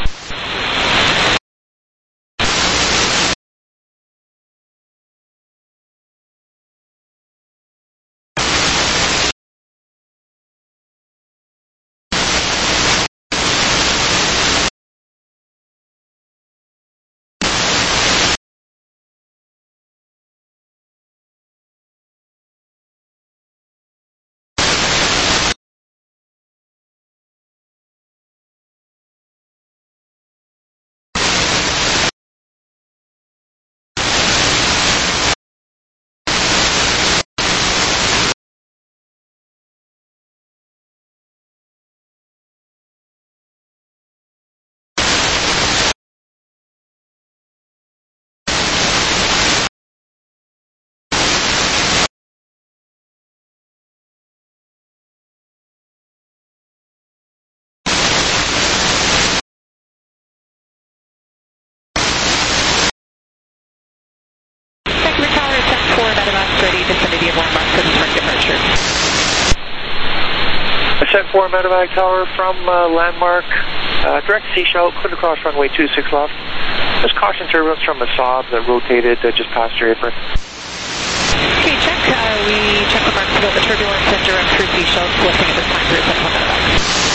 Ascent four Medevac Tower from uh, Landmark, uh, direct sea shout, cleared across runway two six left. There's caution turbulence from the Saab that rotated uh, just past your apron. Okay, check. Uh, we check the marks about the turbulence and direct through sea shout, lifting at this time through Ascent four Medevac.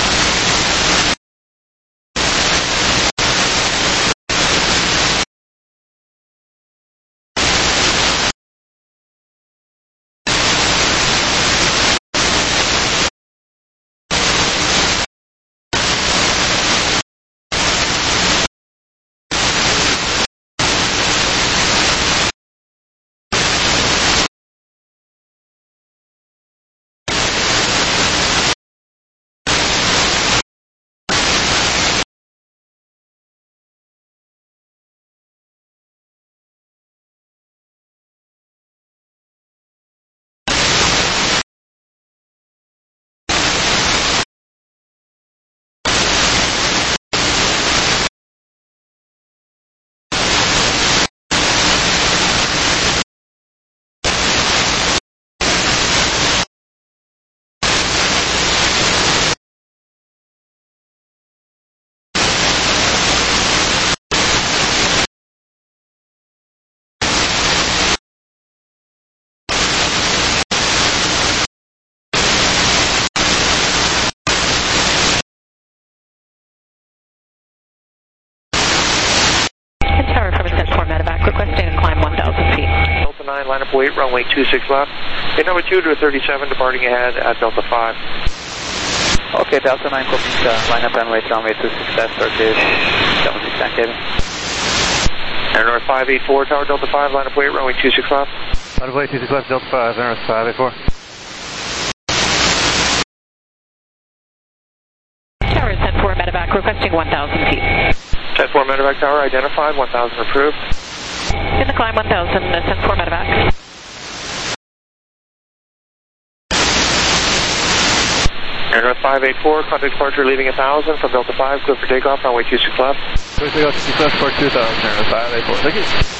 Requesting a climb one thousand feet. Delta nine, line up wait, runway two six left. Hit number two to thirty-seven, departing ahead at Delta five. Okay, Delta nine, copy, uh, line up and wait, runway two six left, circuit, seven six nine cabin. Air North five eight four, Tower Delta five, line up wait, runway two six left. Line up wait, two six left, Delta five, Air North five eight four. Tower Ascent four Medevac, requesting one thousand feet. Ascent four Medevac Tower, identified, one thousand approved. In the climb one thousand, Ascent four Medevac. Air North five eight four, contact departure leaving one thousand from Delta five, clear for takeoff, runway two six left. Clear for takeoff, two six left for two thousand, Air North five eight four. Thank you.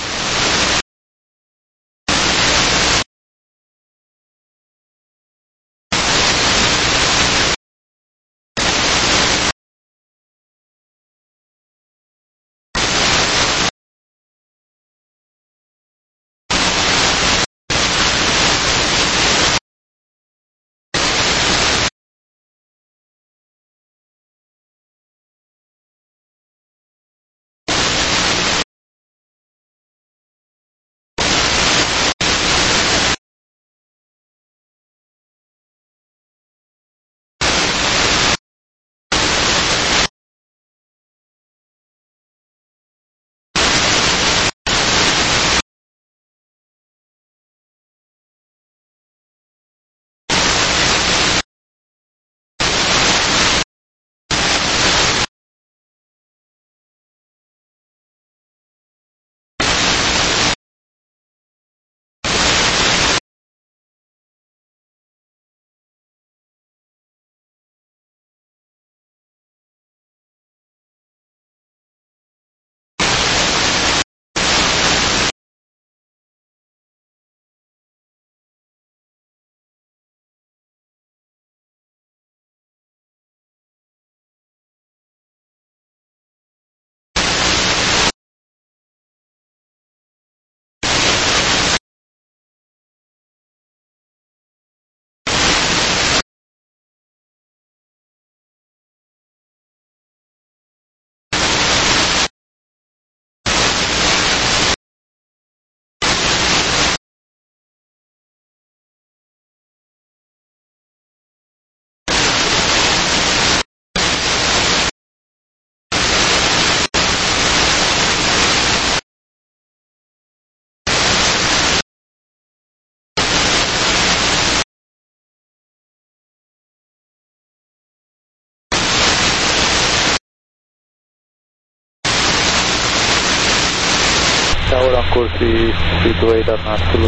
course three two eight are not full of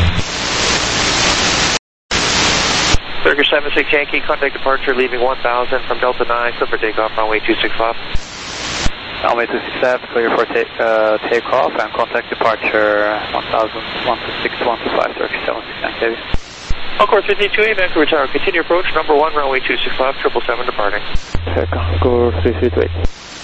Burger seven six Yankee, contact departure leaving one thousand from Delta nine, clear for takeoff, runway two six left. Runway two six left, clear for take, uh, takeoff and contact departure one thousand, one two six, one two five, Turkish seven six nine K V. Encore fifty two eight, Vancouver Tower, continue approach, number one, runway two six left, triple seven departing. Score three three two eight.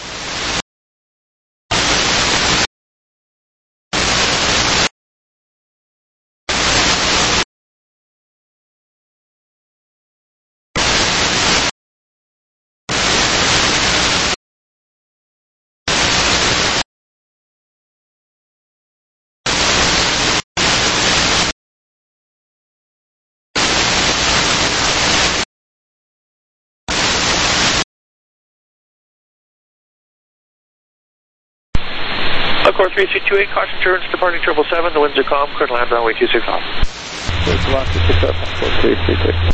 Encore three three two eight, caution turns, departing triple seven, the winds are calm, current land runway two six off. one two six left, Encore three three two eight.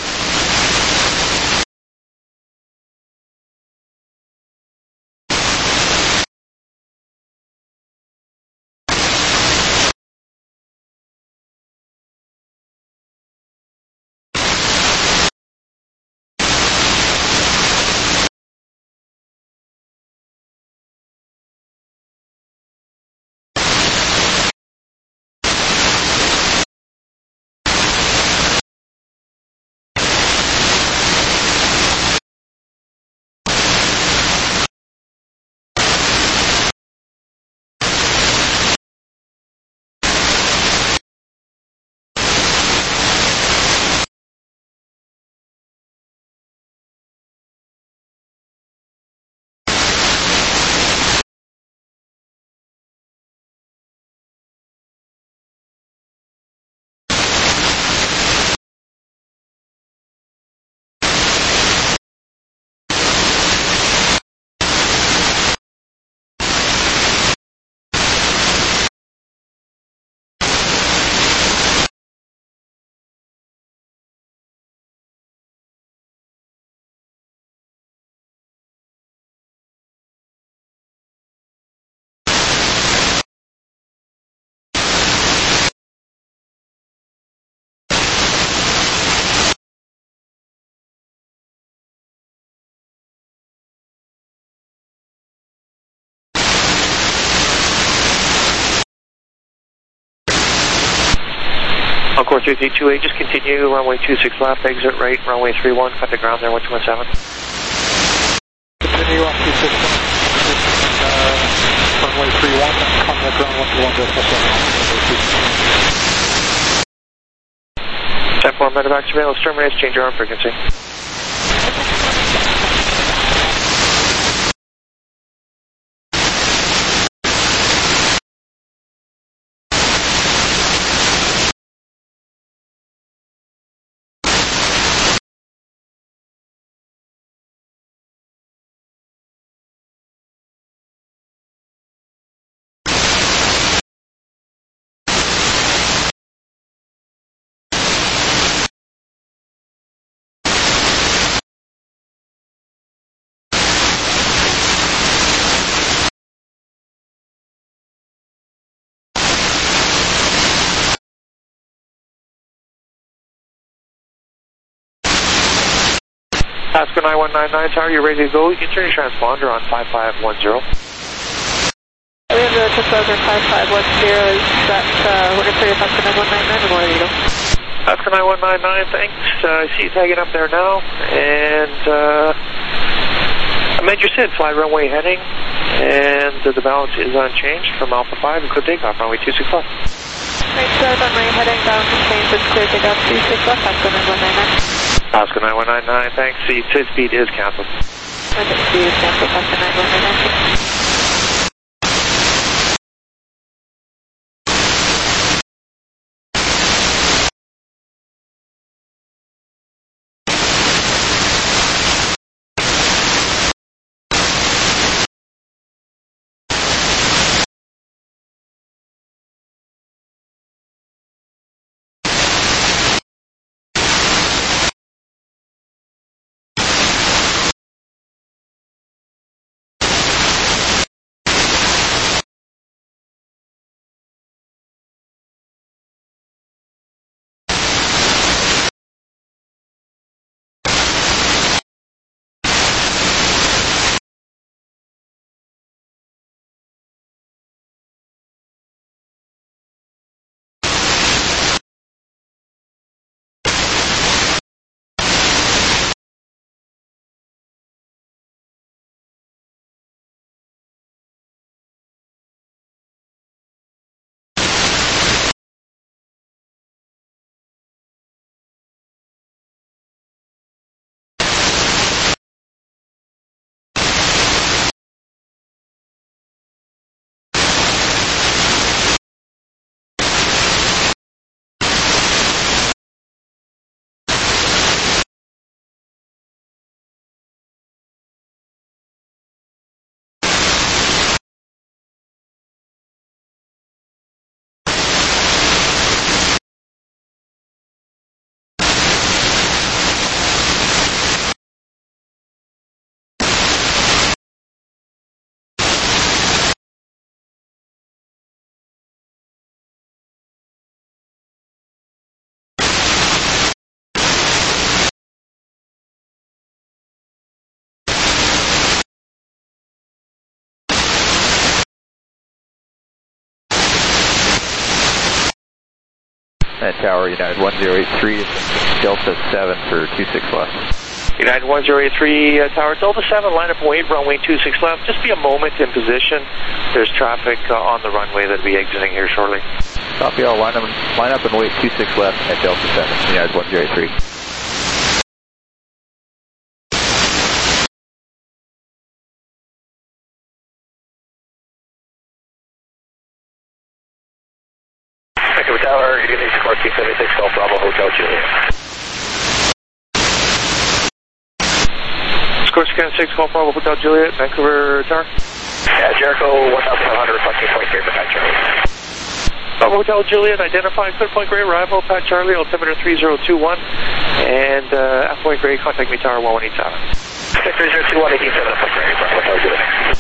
Encore three three two eight, just continue, runway two six left, exit right, runway three one, cut the ground there, one two one seven. Continue on two six one, uh, runway three one, contact ground one two one decimal seven. ten four, medevac surveillance terminates, change your arm frequency. Pasco nine one nine nine Tower, you're ready to go. You can turn your transponder on five five one zero. We have the transponder five five one zero. Is that, uh, we're going to tell you Pasco nine one nine nine or more ready to go? Pasco nine one nine nine, thanks. Uh, I see you tagging up there now. And, uh, amend your S I D, fly runway heading. And uh, the balance is unchanged from Alpha five and clear takeoff, runway two six left. Right, so runway heading, balance is changed, it's clear takeoff two six left, Pasco nine one nine nine. Pasco nine one nine nine, thanks. The S I D speed is canceled. Okay, speed is canceled, Pasco nine one nine nine. That tower, United one zero eight three, Delta seven for two six left. United one zero eight three, uh, Tower Delta seven, line up and wait, runway two six left. Just be a moment in position. There's traffic uh, on the runway that'll be exiting here shortly. Copy all, line up, line up and wait two six left at Delta seven, United one zero eight three. Vancouver Tower, you're going to Sikorsky Q seventy-six, Golf Bravo Hotel Juliet. Sikorsky seventy-six, Golf Bravo Hotel Juliet, Vancouver Tower. Yeah, Jericho one thousand five hundred, requesting point grade for Pat Charlie. Bravo Hotel Juliet, identify clear point grade, arrival, Pat Charlie, altimeter three zero two one, and uh, at point grade, contact me Tower one one eight seven. three zero two one, eighteen seven, point grade, Bravo Hotel Juliet.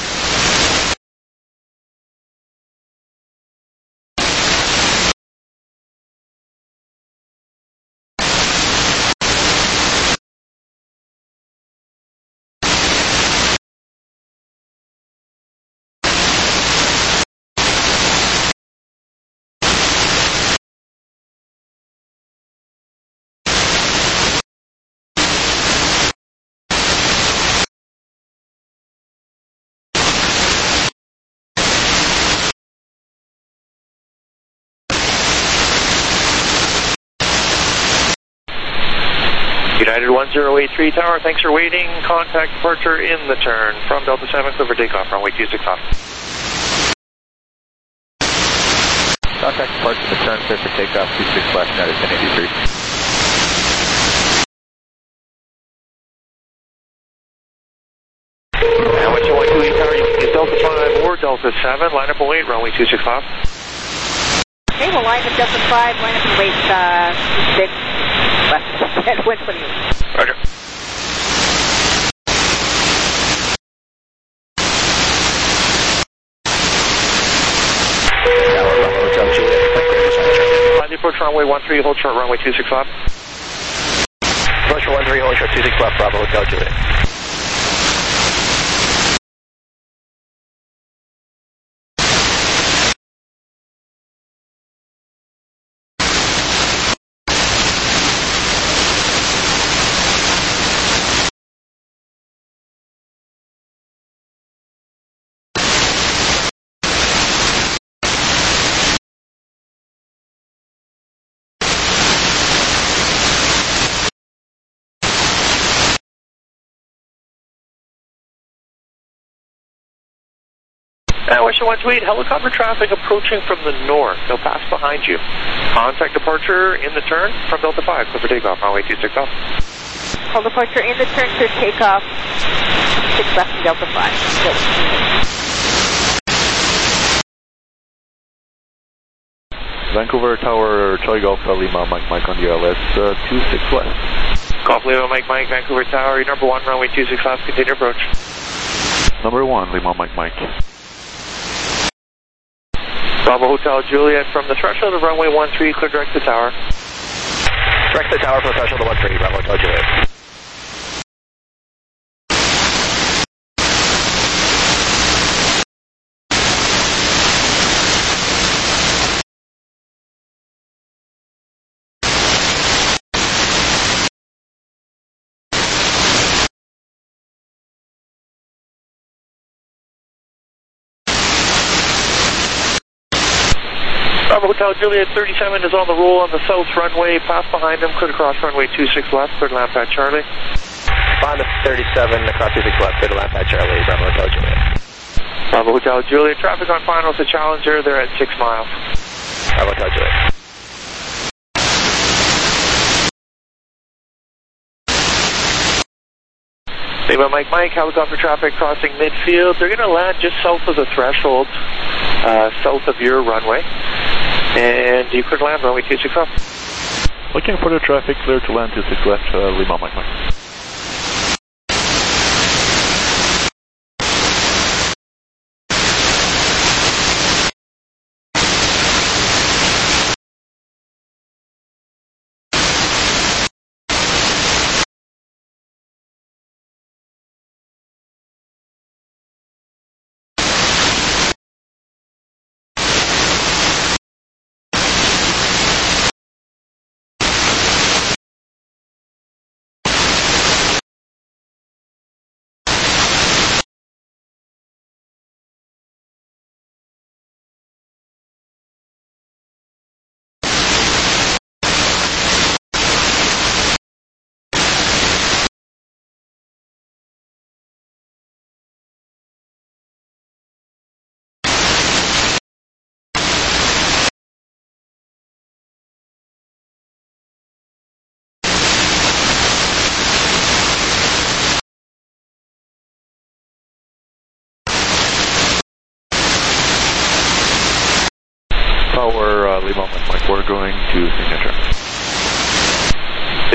United one zero eight three Tower, thanks for waiting. Contact departure in the turn from Delta seven, clear for takeoff, runway two six off. Contact departure in the turn, clear for takeoff, two six left, United ten eighty-three. And what you want to do, Tower, you can use Delta five or Delta seven, line up and wait, runway two six off. Okay, we'll line up Delta five, line up and wait, uh, six, left, at one twenty-eight. Roger. Tower Bravo Hotel Juliet, point grade for Pat Charlie. Line approach runway one three, hold short runway two six off. Approach one three, hold short two six left, Bravo Hotel Juliet. And Western one two eight, helicopter traffic approaching from the north. They'll pass behind you. Contact departure in the turn from Delta five, clear for takeoff, runway two six off. Call departure in the turn, clear takeoff, six left from Delta five. Vancouver Tower, Charlie Golf, Lima, Mike Mike on the L S, uh, two six west. Golf Lima, Mike Mike, Vancouver Tower, your number one, runway two six left, continue approach. Number one, Lima, Mike Mike. Bravo Hotel Juliet, from the threshold of runway one three, clear direct to tower. Direct to the tower from the threshold of one three, Bravo Hotel Juliet. Bravo Hotel Juliet, thirty-seven is on the roll on the south runway. Pass behind them, clear across runway two six left, clear to land Pat Charlie. On the thirty-seven, across two six left, clear to land Pat Charlie, Bravo Hotel Juliet. Bravo Hotel Juliet, traffic on final to Challenger, they're at six miles. Bravo Hotel Juliet. Lima Mike Mike, helicopter traffic crossing midfield. They're going to land just south of the threshold, uh, south of your runway. And you could land runway two six off. Looking for the traffic, clear to land two six left, uh, Lima, Mike Mike.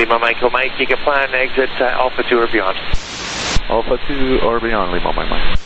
Lima Michael Mike, you can plan exit uh, Alpha two or beyond. Alpha two or beyond, Lima Mike Mike.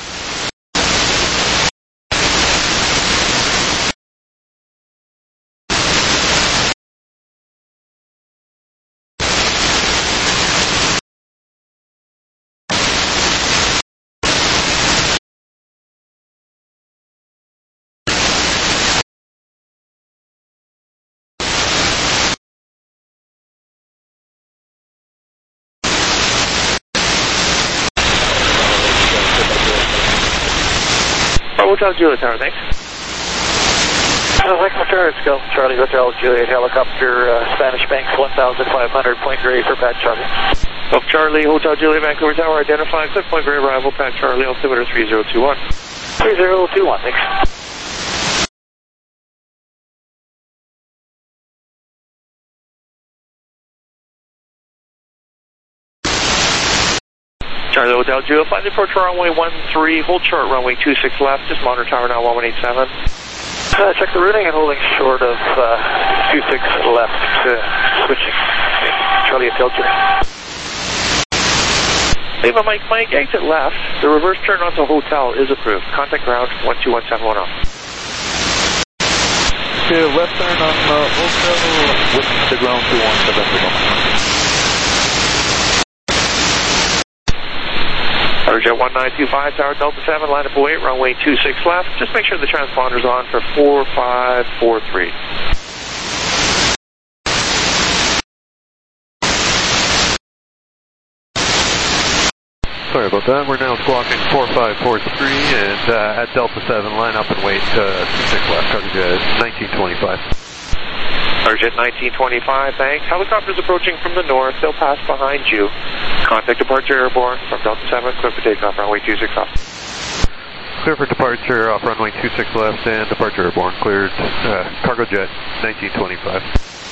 Hotel Juliet Tower, thanks. Uh, Mike Motor, it's go. Charlie Hotel Juliet helicopter, uh, Spanish Banks one thousand five hundred, Point Grey for Pat Charlie. Of Charlie, Hotel Juliet, Vancouver Tower, identified, click Point Grey, arrival, Pat Charlie, altimeter three zero two one. three zero two one, thanks. Charlie Hotel Juliet, flight approach runway one three, hold short runway two six left, just monitor tower now one one eight seven. Uh, check the routing and holding short of uh, two six left, uh, switching. Charlie Hotel Juliet. Lima Mike Mike, exit left, the reverse turn onto hotel is approved. Contact ground one two one seven one zero. Okay, left turn on uh, hotel with the ground two one seven one. Jet one nine two five, Tower Delta seven, line up await, runway two six left. Just make sure the transponder's on for four five four three. Sorry about that, we're now squawking four five four three and uh, at Delta seven, line up and wait uh, two six left, coverage at nineteen twenty-five. Jet nineteen twenty-five, thanks. Helicopters approaching from the north, they'll pass behind you. Contact departure airborne from Delta seven, clear for takeoff, runway two six off. Clear for departure off runway two six left and departure airborne, cleared uh, cargo jet nineteen twenty-five.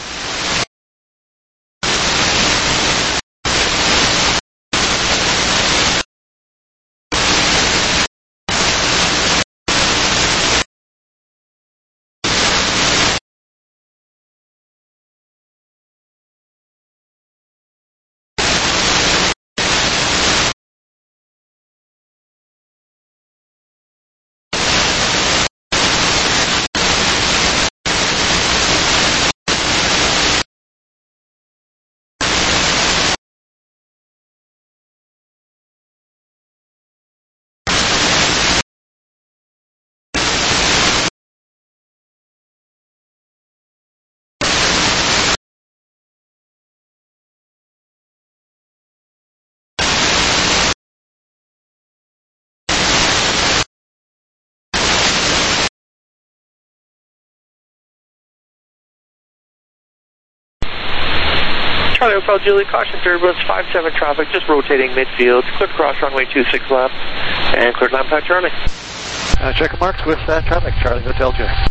Charlie Hotel Juliet, caution turbulence, five seven traffic, just rotating midfield, cleared cross runway two six left, and cleared land Pat Charlie. Uh, check marks with uh, traffic, Charlie Hotel Juliet.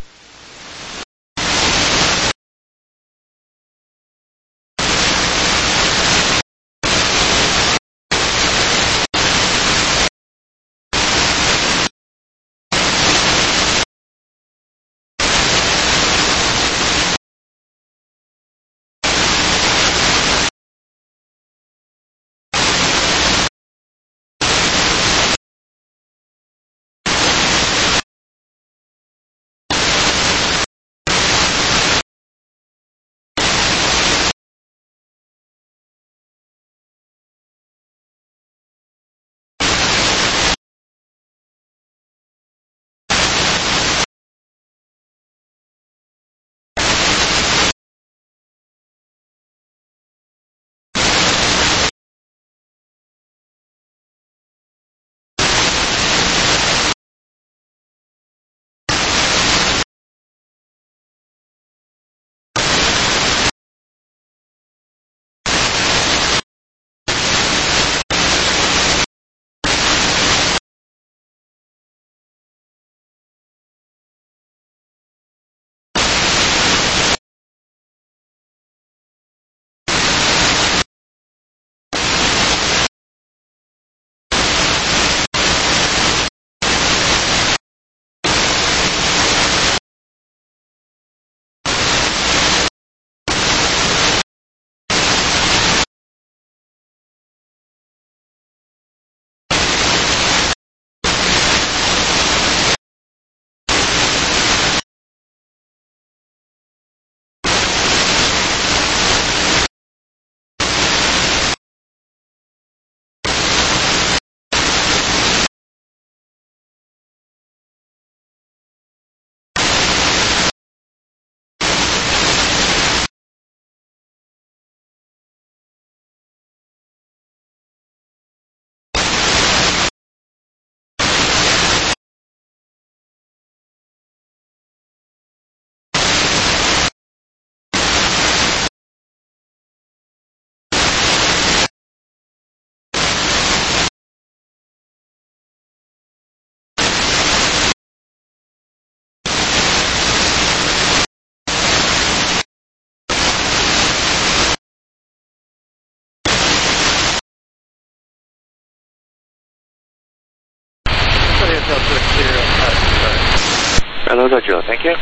Hello, Joe. Thank you.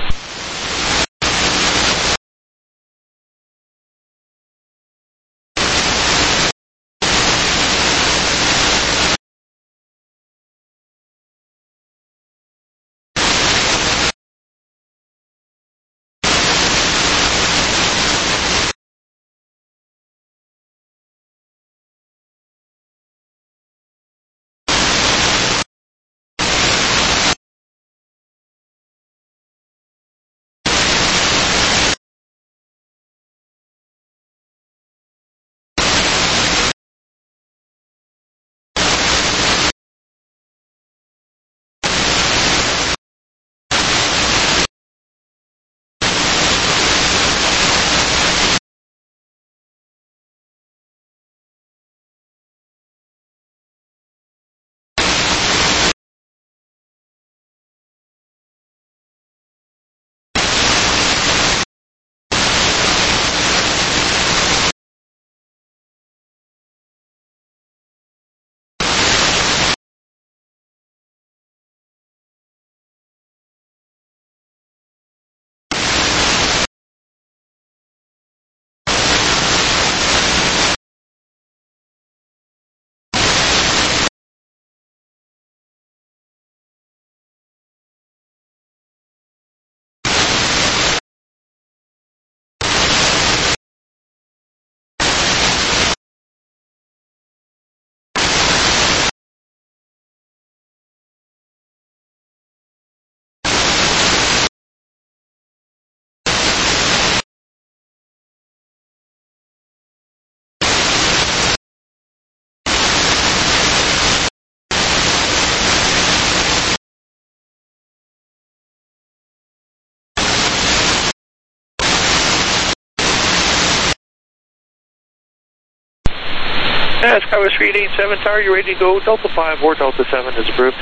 Yeah, Skyway three eight seven Tower, you ready to go? Delta five or Delta seven is approved.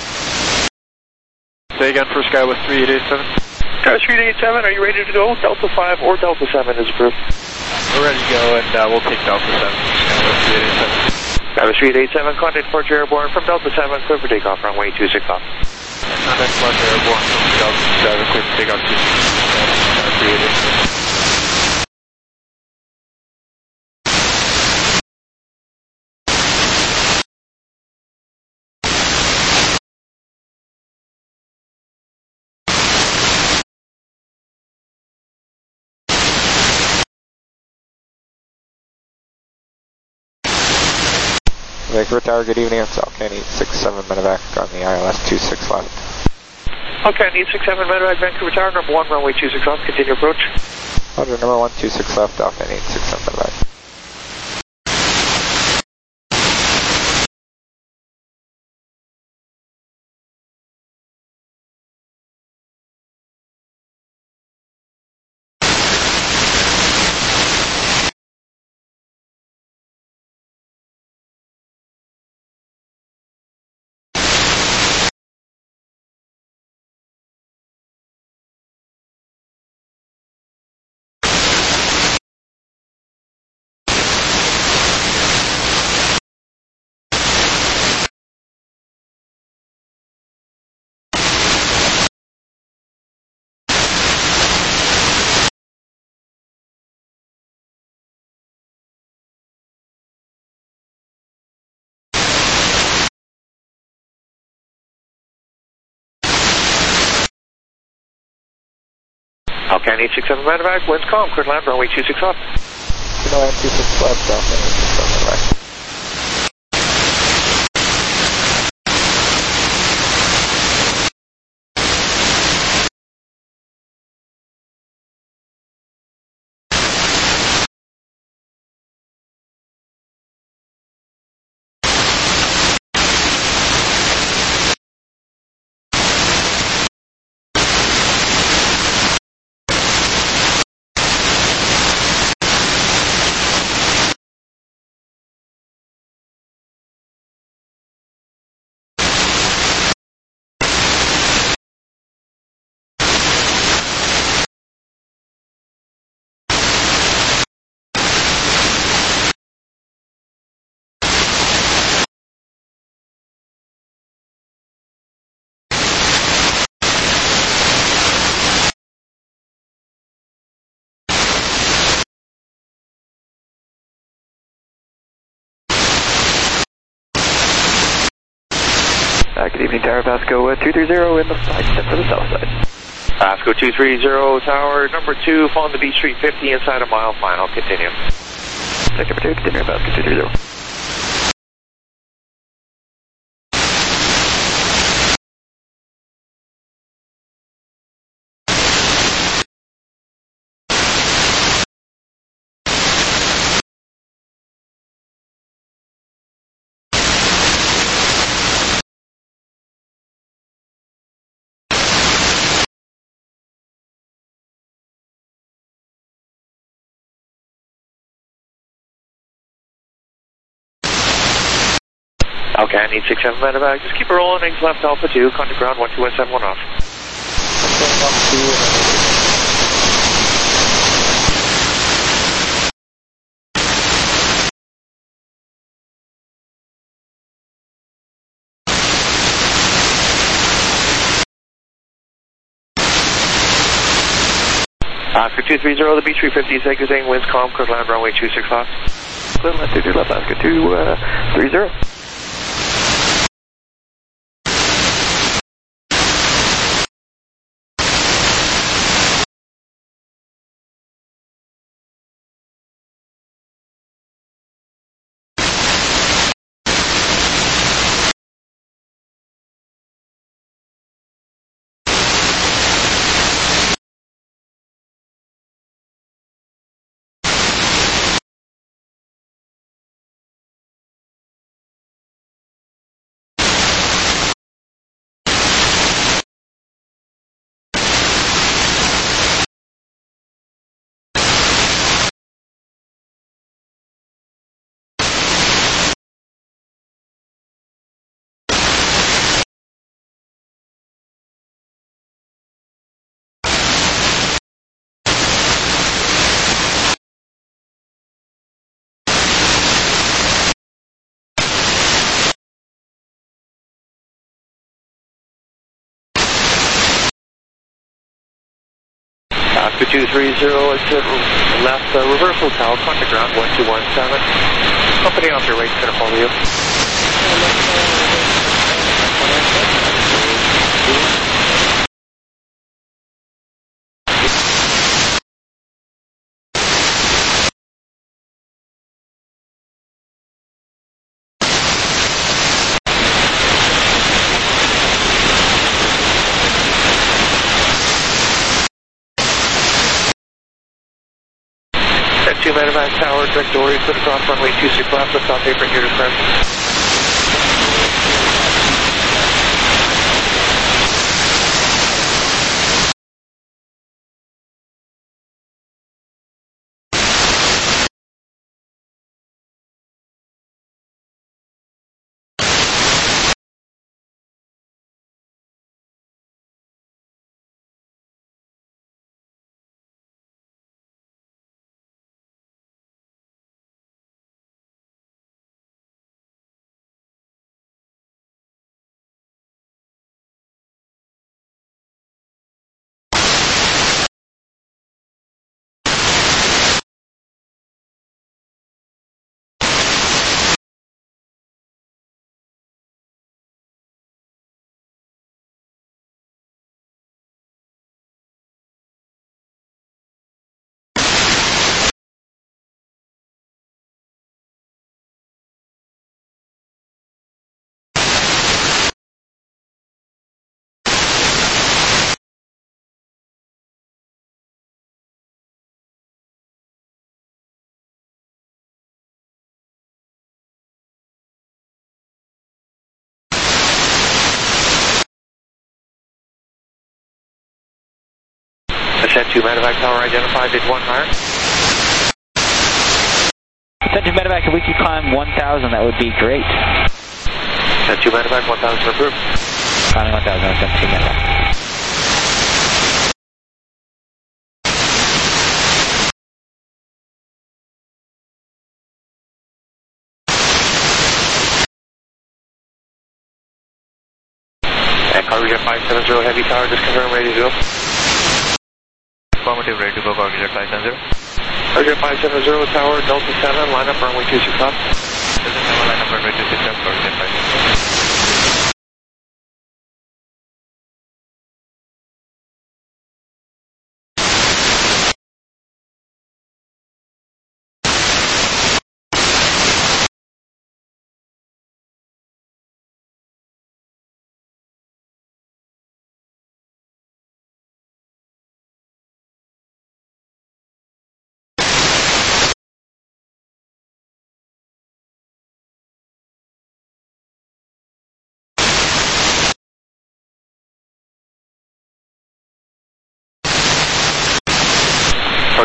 Say again for Skyway three eight seven. Skyway three eight seven, are you ready to go? Delta five or Delta seven is approved. We're ready to go, and uh, we'll take Delta seven. Skyway three eight seven. Skyway three eight seven, contact departure airborne from Delta seven, clear for takeoff, runway two six off. Contact departure airborne from Delta seven, clear for takeoff two six off. three eight seven. Vancouver Tower, good evening. It's Alcan eight six seven Medevac on the I L S two six left. Alcan eight six seven Medevac, Vancouver Tower, number one, runway two six off, continue approach. Roger, number one, two six left, Alcan eight six seven Medevac. Alcan eight six seven Medevac, winds calm, clear to land, runway two six off. Good land, two six left, Alcan eight six seven Medevac. Uh, good evening, Tower Vasco uh, two three zero in the flight for the south side. Vasco two three zero, Tower number two, following the Beach Street fifty inside a mile final. Continue. Sector number two, continue, Vasco two three zero. Okay, I need six seven medevac. Just keep it rolling. Eggs left Alpha two. Contact ground one two one seven one off. Oscar two three zero, the Beach three fifty is exiting. Winds calm. Clear land runway two six left. Clear land two two left, Oscar two three zero. Oscar two three zero, exit left, uh, reverse hotel, contact ground one two one seven. Company off your right, going to follow you. two medevac Tower, direct doors, put across runway two six left, lift off apron here to press. Ascent two medevac Tower identified, bid one higher. Ascent two medevac, if we could climb one thousand, that would be great. Ascent two medevac, one thousand approved. Climbing one thousand, Ascent two medevac. Cargo five seven zero Heavy Tower, just confirm, ready to go. Affirmative, ready to go, Cargo Jet five seven zero. Cargo five seven zero Tower, Delta seven, line up runway two six left. Delta seven, line up runway two six left, Cargo Jet five seven zero.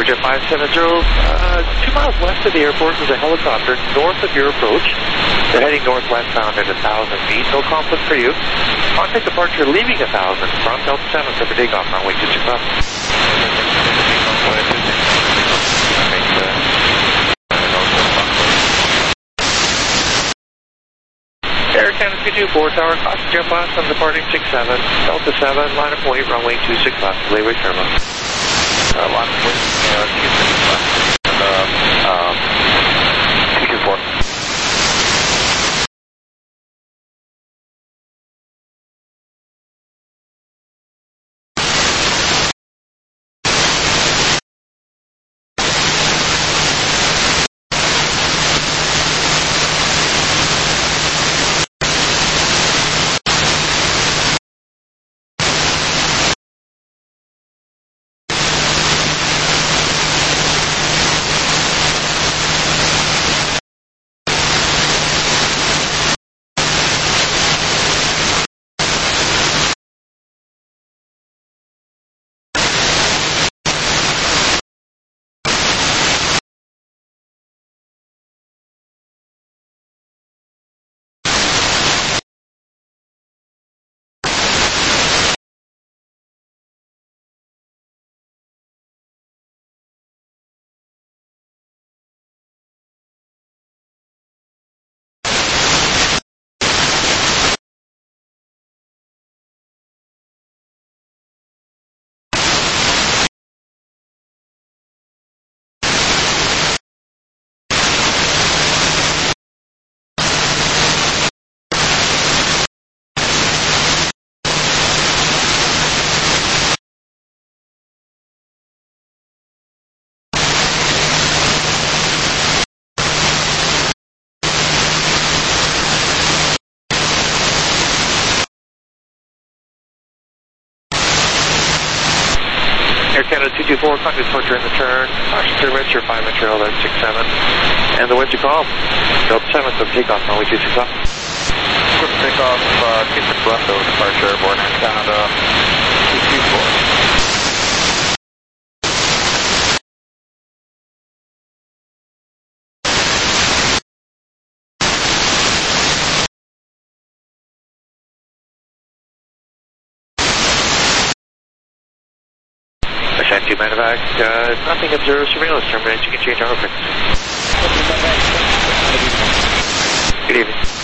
Cargojet five seven zero, uh, two miles west of the airport is a helicopter north of your approach. They're heading northwestbound at one thousand feet. No conflict for you. Contact departure leaving one thousand from Delta seven for takeoff runway two six left. Air Canada two two four Tower, caution jet blast, I'm departing six seven, Delta seven, line of point, runway two six left, Leeway terminal. Uh, line of point, uh, two six left, and, uh, um, two two four. Air Canada two two four, contact departure in the turn. Caution to winds, your five inch rail, that's six seven. And the winds are calm. Delta seven, so takeoff, runway two six left. Quick takeoff, uh, two six left, over departure, Airborne Air Canada two two four. Ascent to Medevac, uh, nothing observed, surveillance terminates, you can change our frequency. Good evening.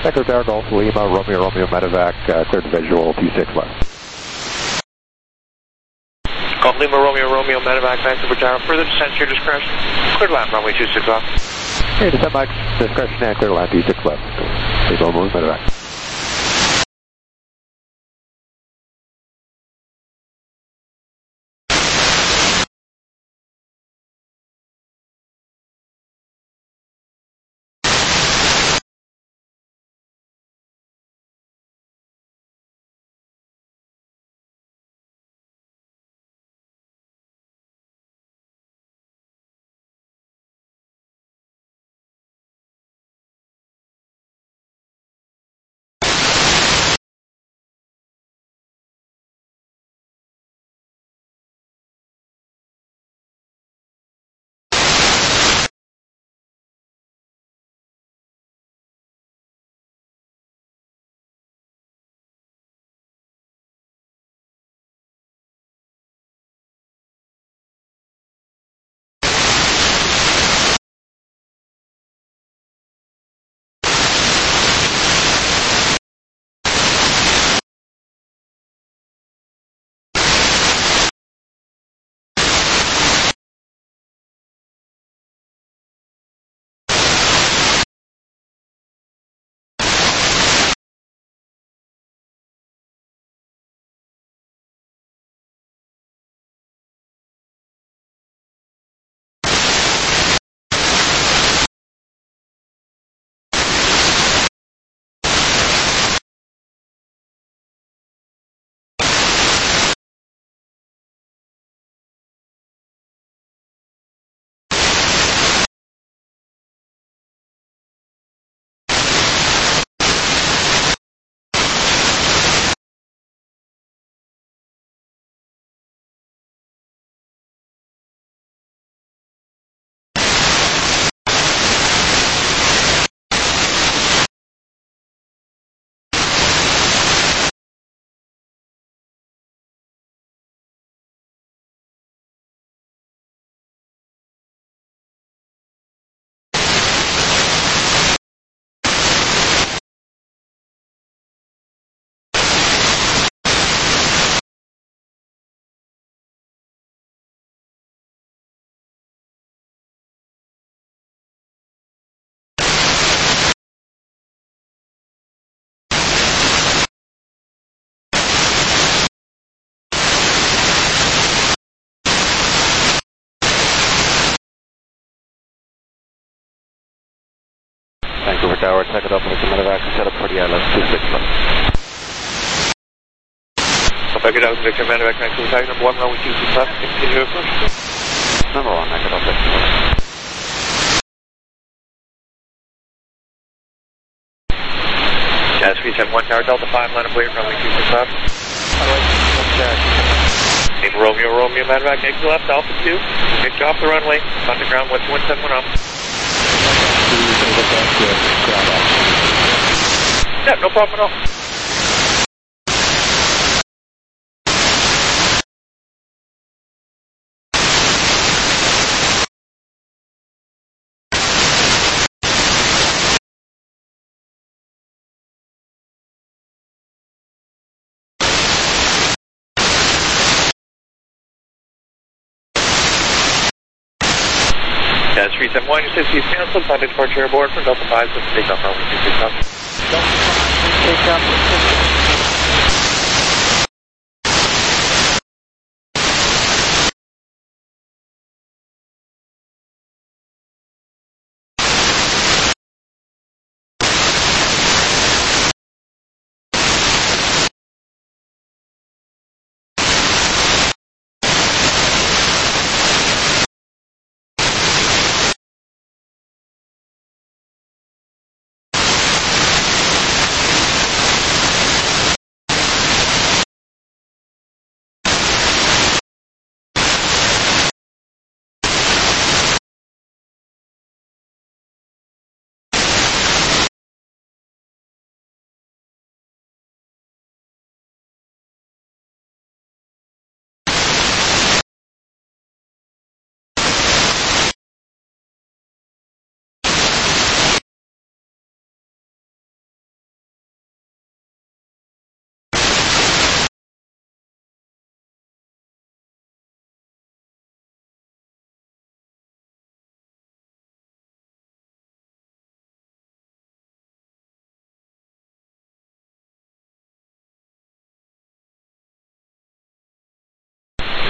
Echo Tower, Golf Lima, Romeo, Romeo, Medevac, uh, cleared to visual, two six left. Golf Lima, Romeo, Romeo, Medevac, Vancouver Tower. Further descent to your discretion. Clear to land, runway two six left. Hey, descent Mike, discretion and clear to land, two six left. Please all move, Medevac. Vancouver Tower, check it up with the Medevac, set up for the island, two six left. Back it out, Victor Medevac, Vancouver Tower, number one, runway two six left, continue approach. Number one, back it up, Victor. Jazz three seven one Tower, Delta five, line up wait, runway two six left. Name Romeo, Romeo, Medevac, exit left, Alpha two, get you off the runway, on the ground, one two one seven one up. Yeah, no problem at all. Jazz three seven one, your safety is canceled. Time to departure aboard for Delta five, so take off runway two six left. Delta five, take off.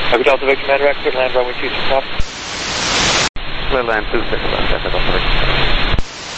Echo Delta Victor Medevac, clear to land runway two six left. Clear land two six left, Echo Delta Victor.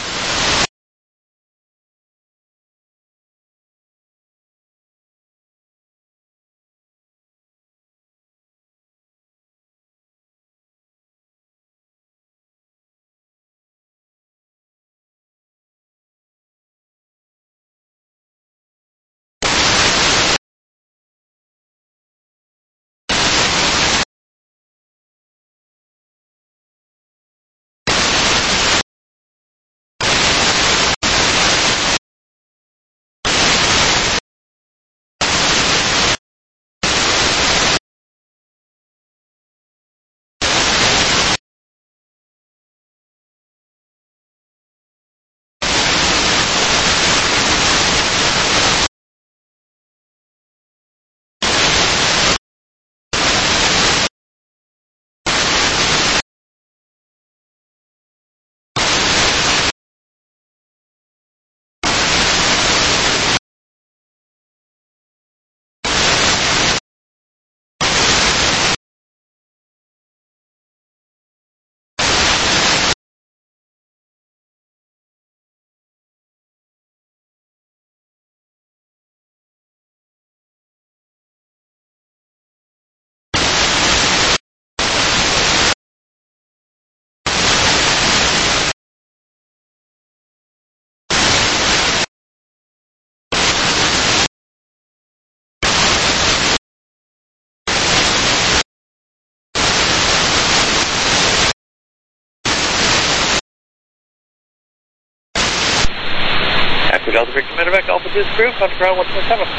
Echo Delta Victor Medevac, Alpha two is approved, contact ground one point seven.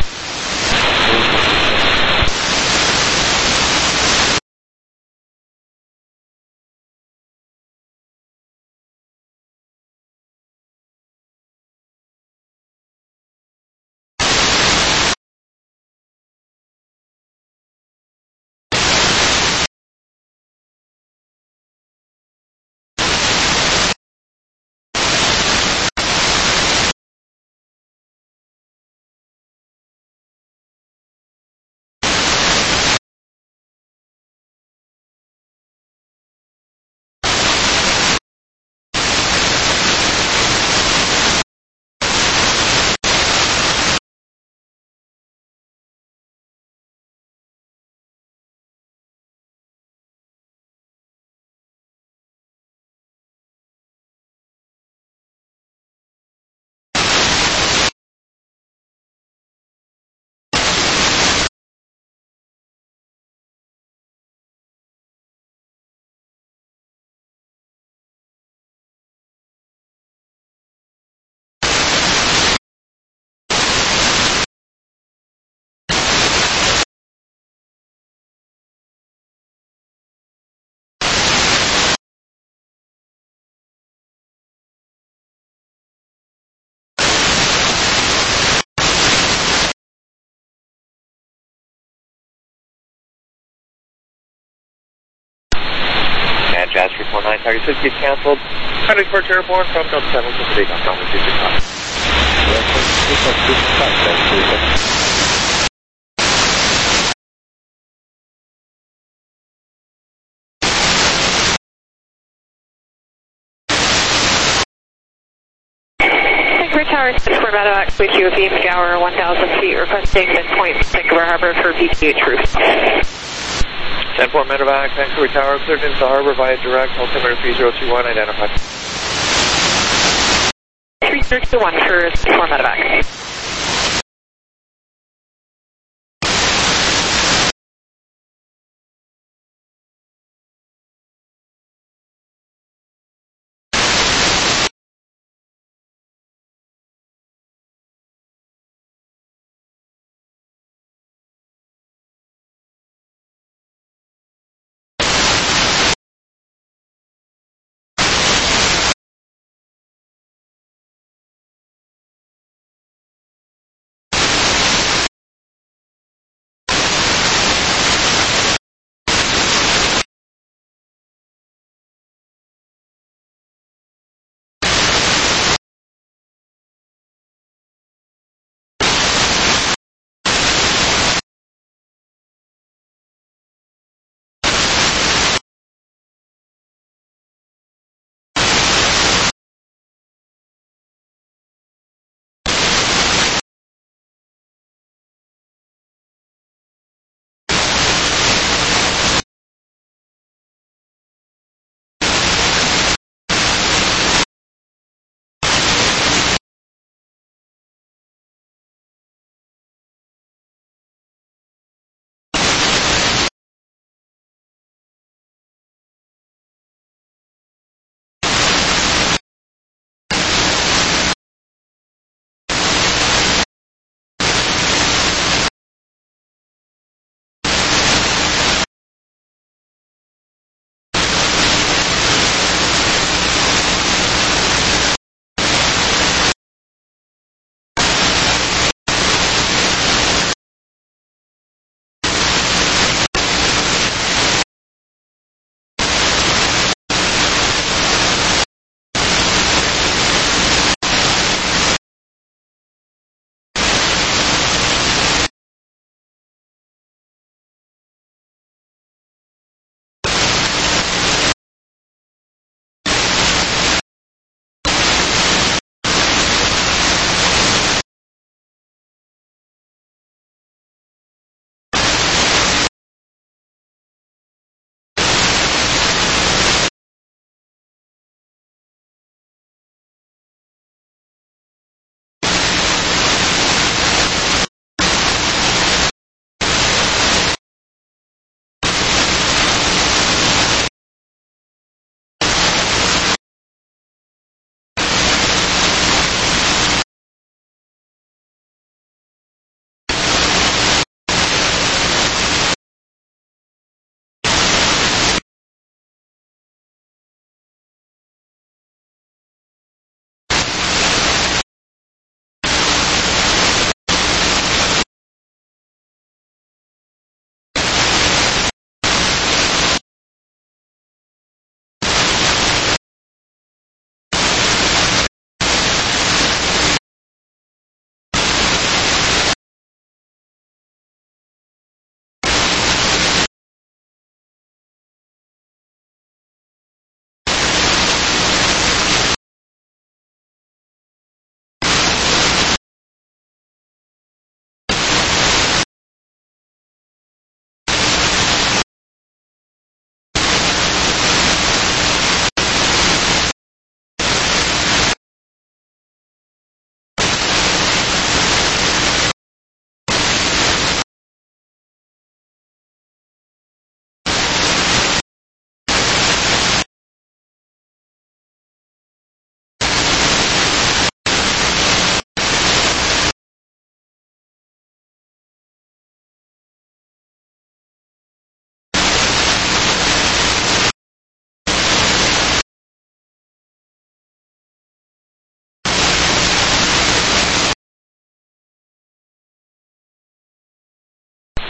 Jazz three four nine, target six gets cancelled. Contact departure airborne from Delta seven, to take off, runway two six left. Vancouver Tower, six four Medevac, with U of V, McGower, one thousand feet, requesting midpoint Vancouver Harbor for V T H roof. ten four Medevac, Vancouver Tower, cleared into the harbor via direct, altimeter three zero two one, identified. three zero two one for six four Medevac.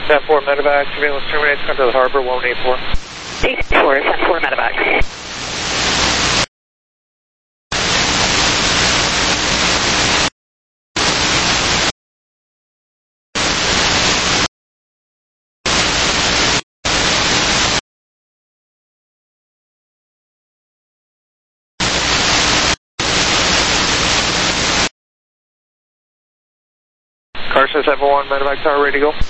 ten four medevac, surveillance terminates, come to the harbor, one eight four. eight four, ten four medevac. Carson seven one, medevac tower, ready to go.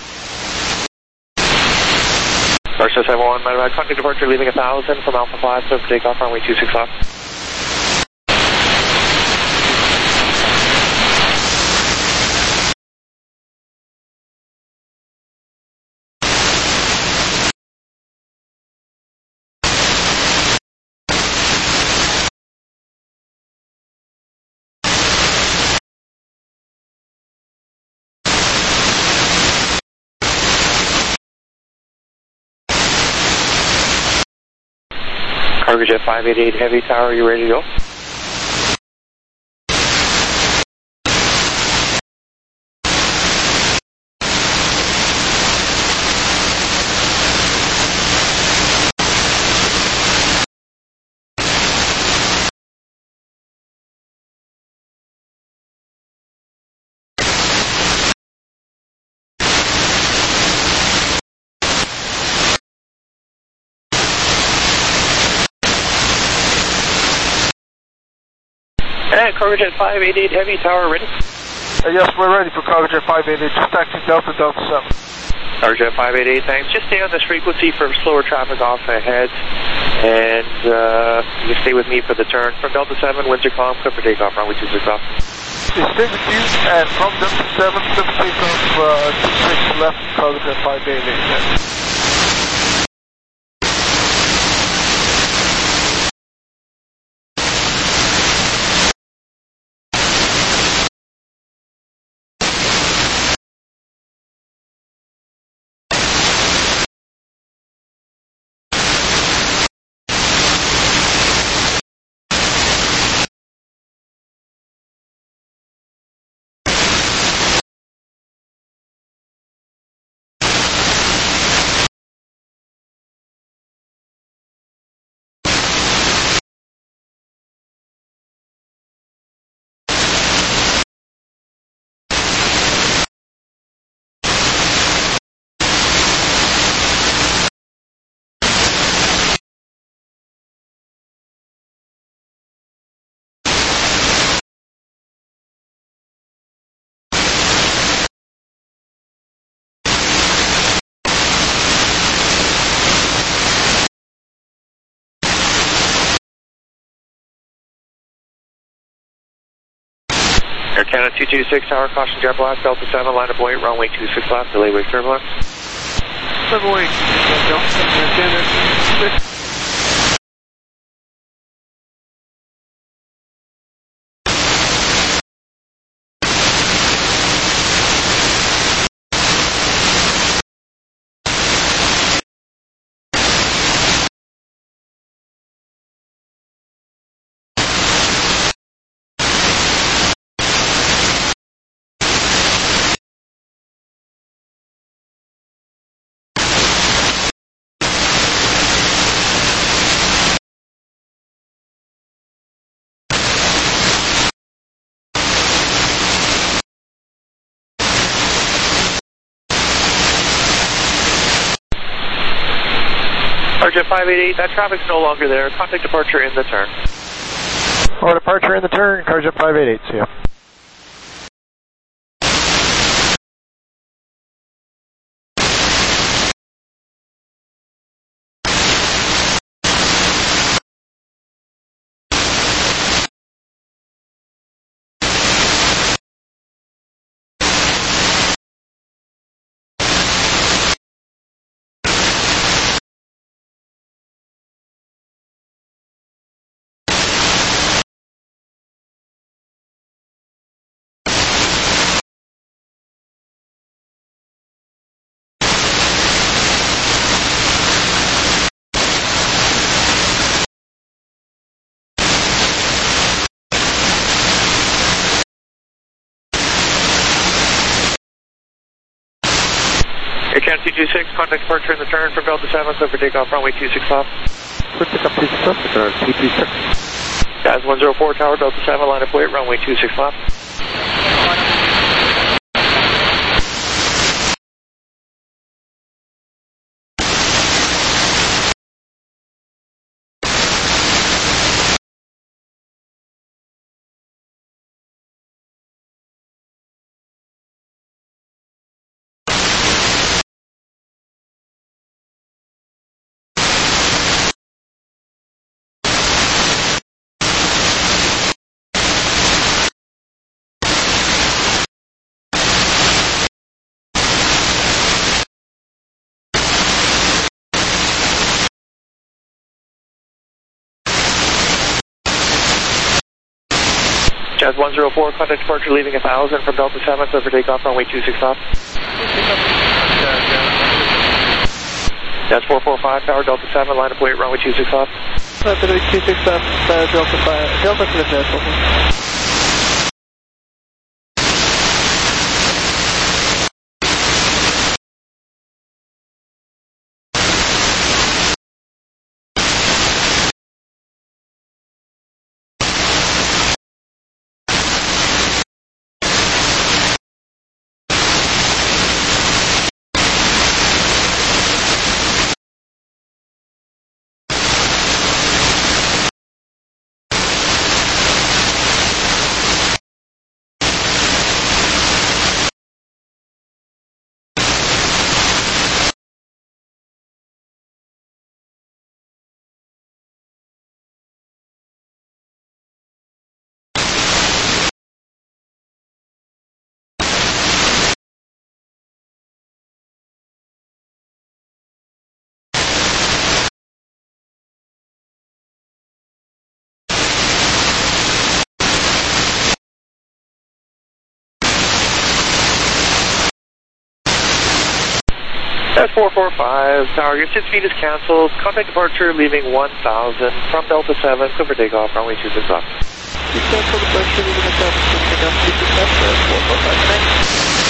Carson seven one, medevac, contact departure, leaving one thousand from Alpha five, so takeoff, runway two six left. Cargojet five eighty-eight Heavy Tower, you ready to go? And Cargojet five eighty-eight Heavy Tower, ready? Uh, yes, we're ready for Cargojet five eighty-eight, just taxi Delta Delta seven. Cargojet five eighty-eight, thanks. Just stay on this frequency for slower traffic off ahead, and uh, you stay with me for the turn. From Delta seven, Windsor Calm, clear for takeoff, runway two six off. Stay with you, and from Delta seven, clear for takeoff, uh, two six left, Cargojet five eighty-eight. Yes. Air Canada two two six Tower, caution jet blast, Delta seven, line of wait, runway two six left, delay wake turbulence. Seven wait, Delta seven, Canada. Cargojet five eighty-eight, that traffic's no longer there. Contact departure in the turn. Or departure in the turn, Cargojet five eighty-eight, see ya. two two six, contact departure in the turn from Delta seven, clear for takeoff, runway two six left. Clear for takeoff two six left, return two three six. Jazz one zero four, Tower Delta seven, line up wait, runway two six left. Jazz one zero four, contact departure leaving one thousand from Delta seven, clear for takeoff, runway two six left. Jazz four four five, Tower Delta seven, line up wait, runway two six left. Runway two six left, uh, Delta five, Delta seven. Jazz four four five, Tower, your sit speed is cancelled. Contact departure leaving one thousand from Delta seven, clear for takeoff, runway two six left. Cancel departure leaving one thousand, clear for takeoff, two six left, four four five.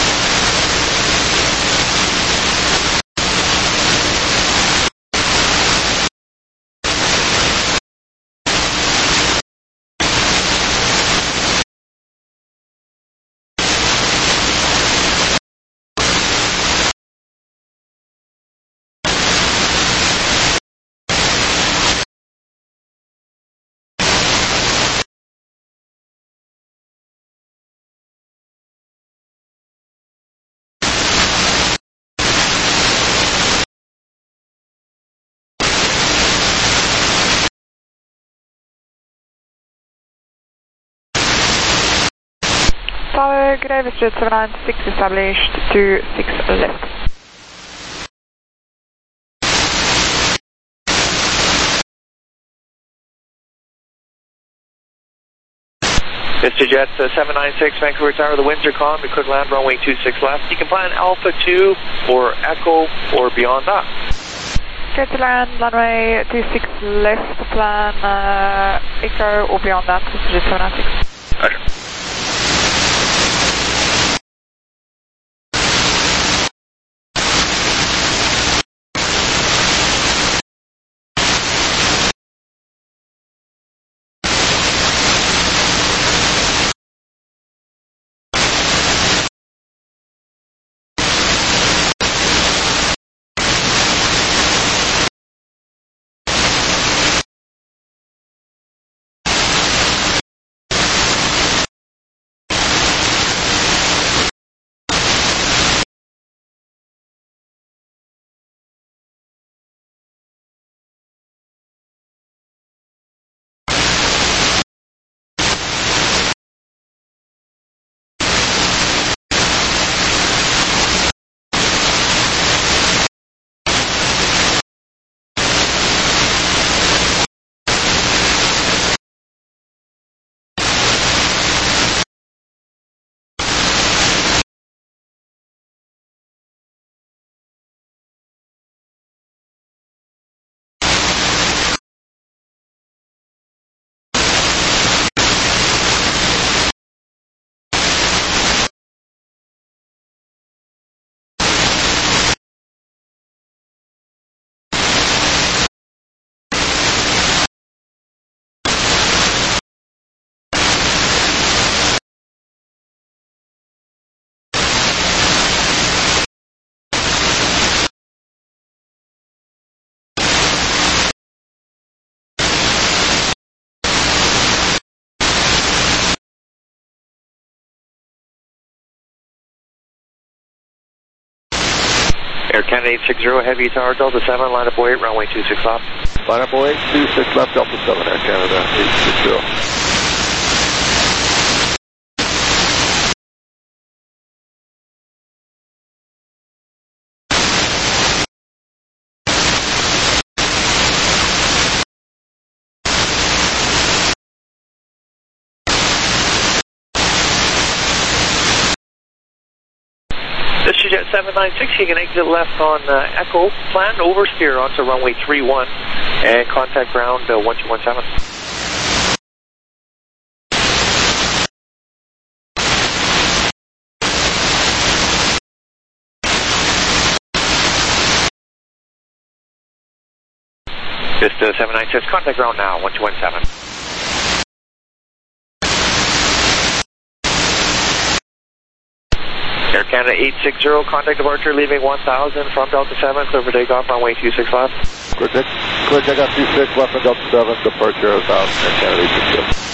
Tower, good day, Jet seven nine six established, two six left. Mister Jet uh, seven nine six, Vancouver Tower, the winds are calm, you could land runway two six left. You can plan Alpha two or Echo or beyond that. Clear to land, runway two six left, plan uh, Echo or beyond that, Mister Jet seven nine six. Roger. Air Canada eight six zero, Heavy Tower, Delta seven, line up weight, runway two six left. Line up weight, two six left, Delta seven, Air Canada eight six zero. This is Jet seven nine six, you can exit left on uh, Echo, plan oversteer onto runway three one, and contact ground uh, one two one seven. This is seven nine six, contact ground now, one two one seven. Air Canada eight six zero, contact departure leaving one thousand from Delta seven, clear for takeoff, runway two six left. Clear, clear takeoff two six left on Delta seven, departure one thousand, Air Canada eight six zero.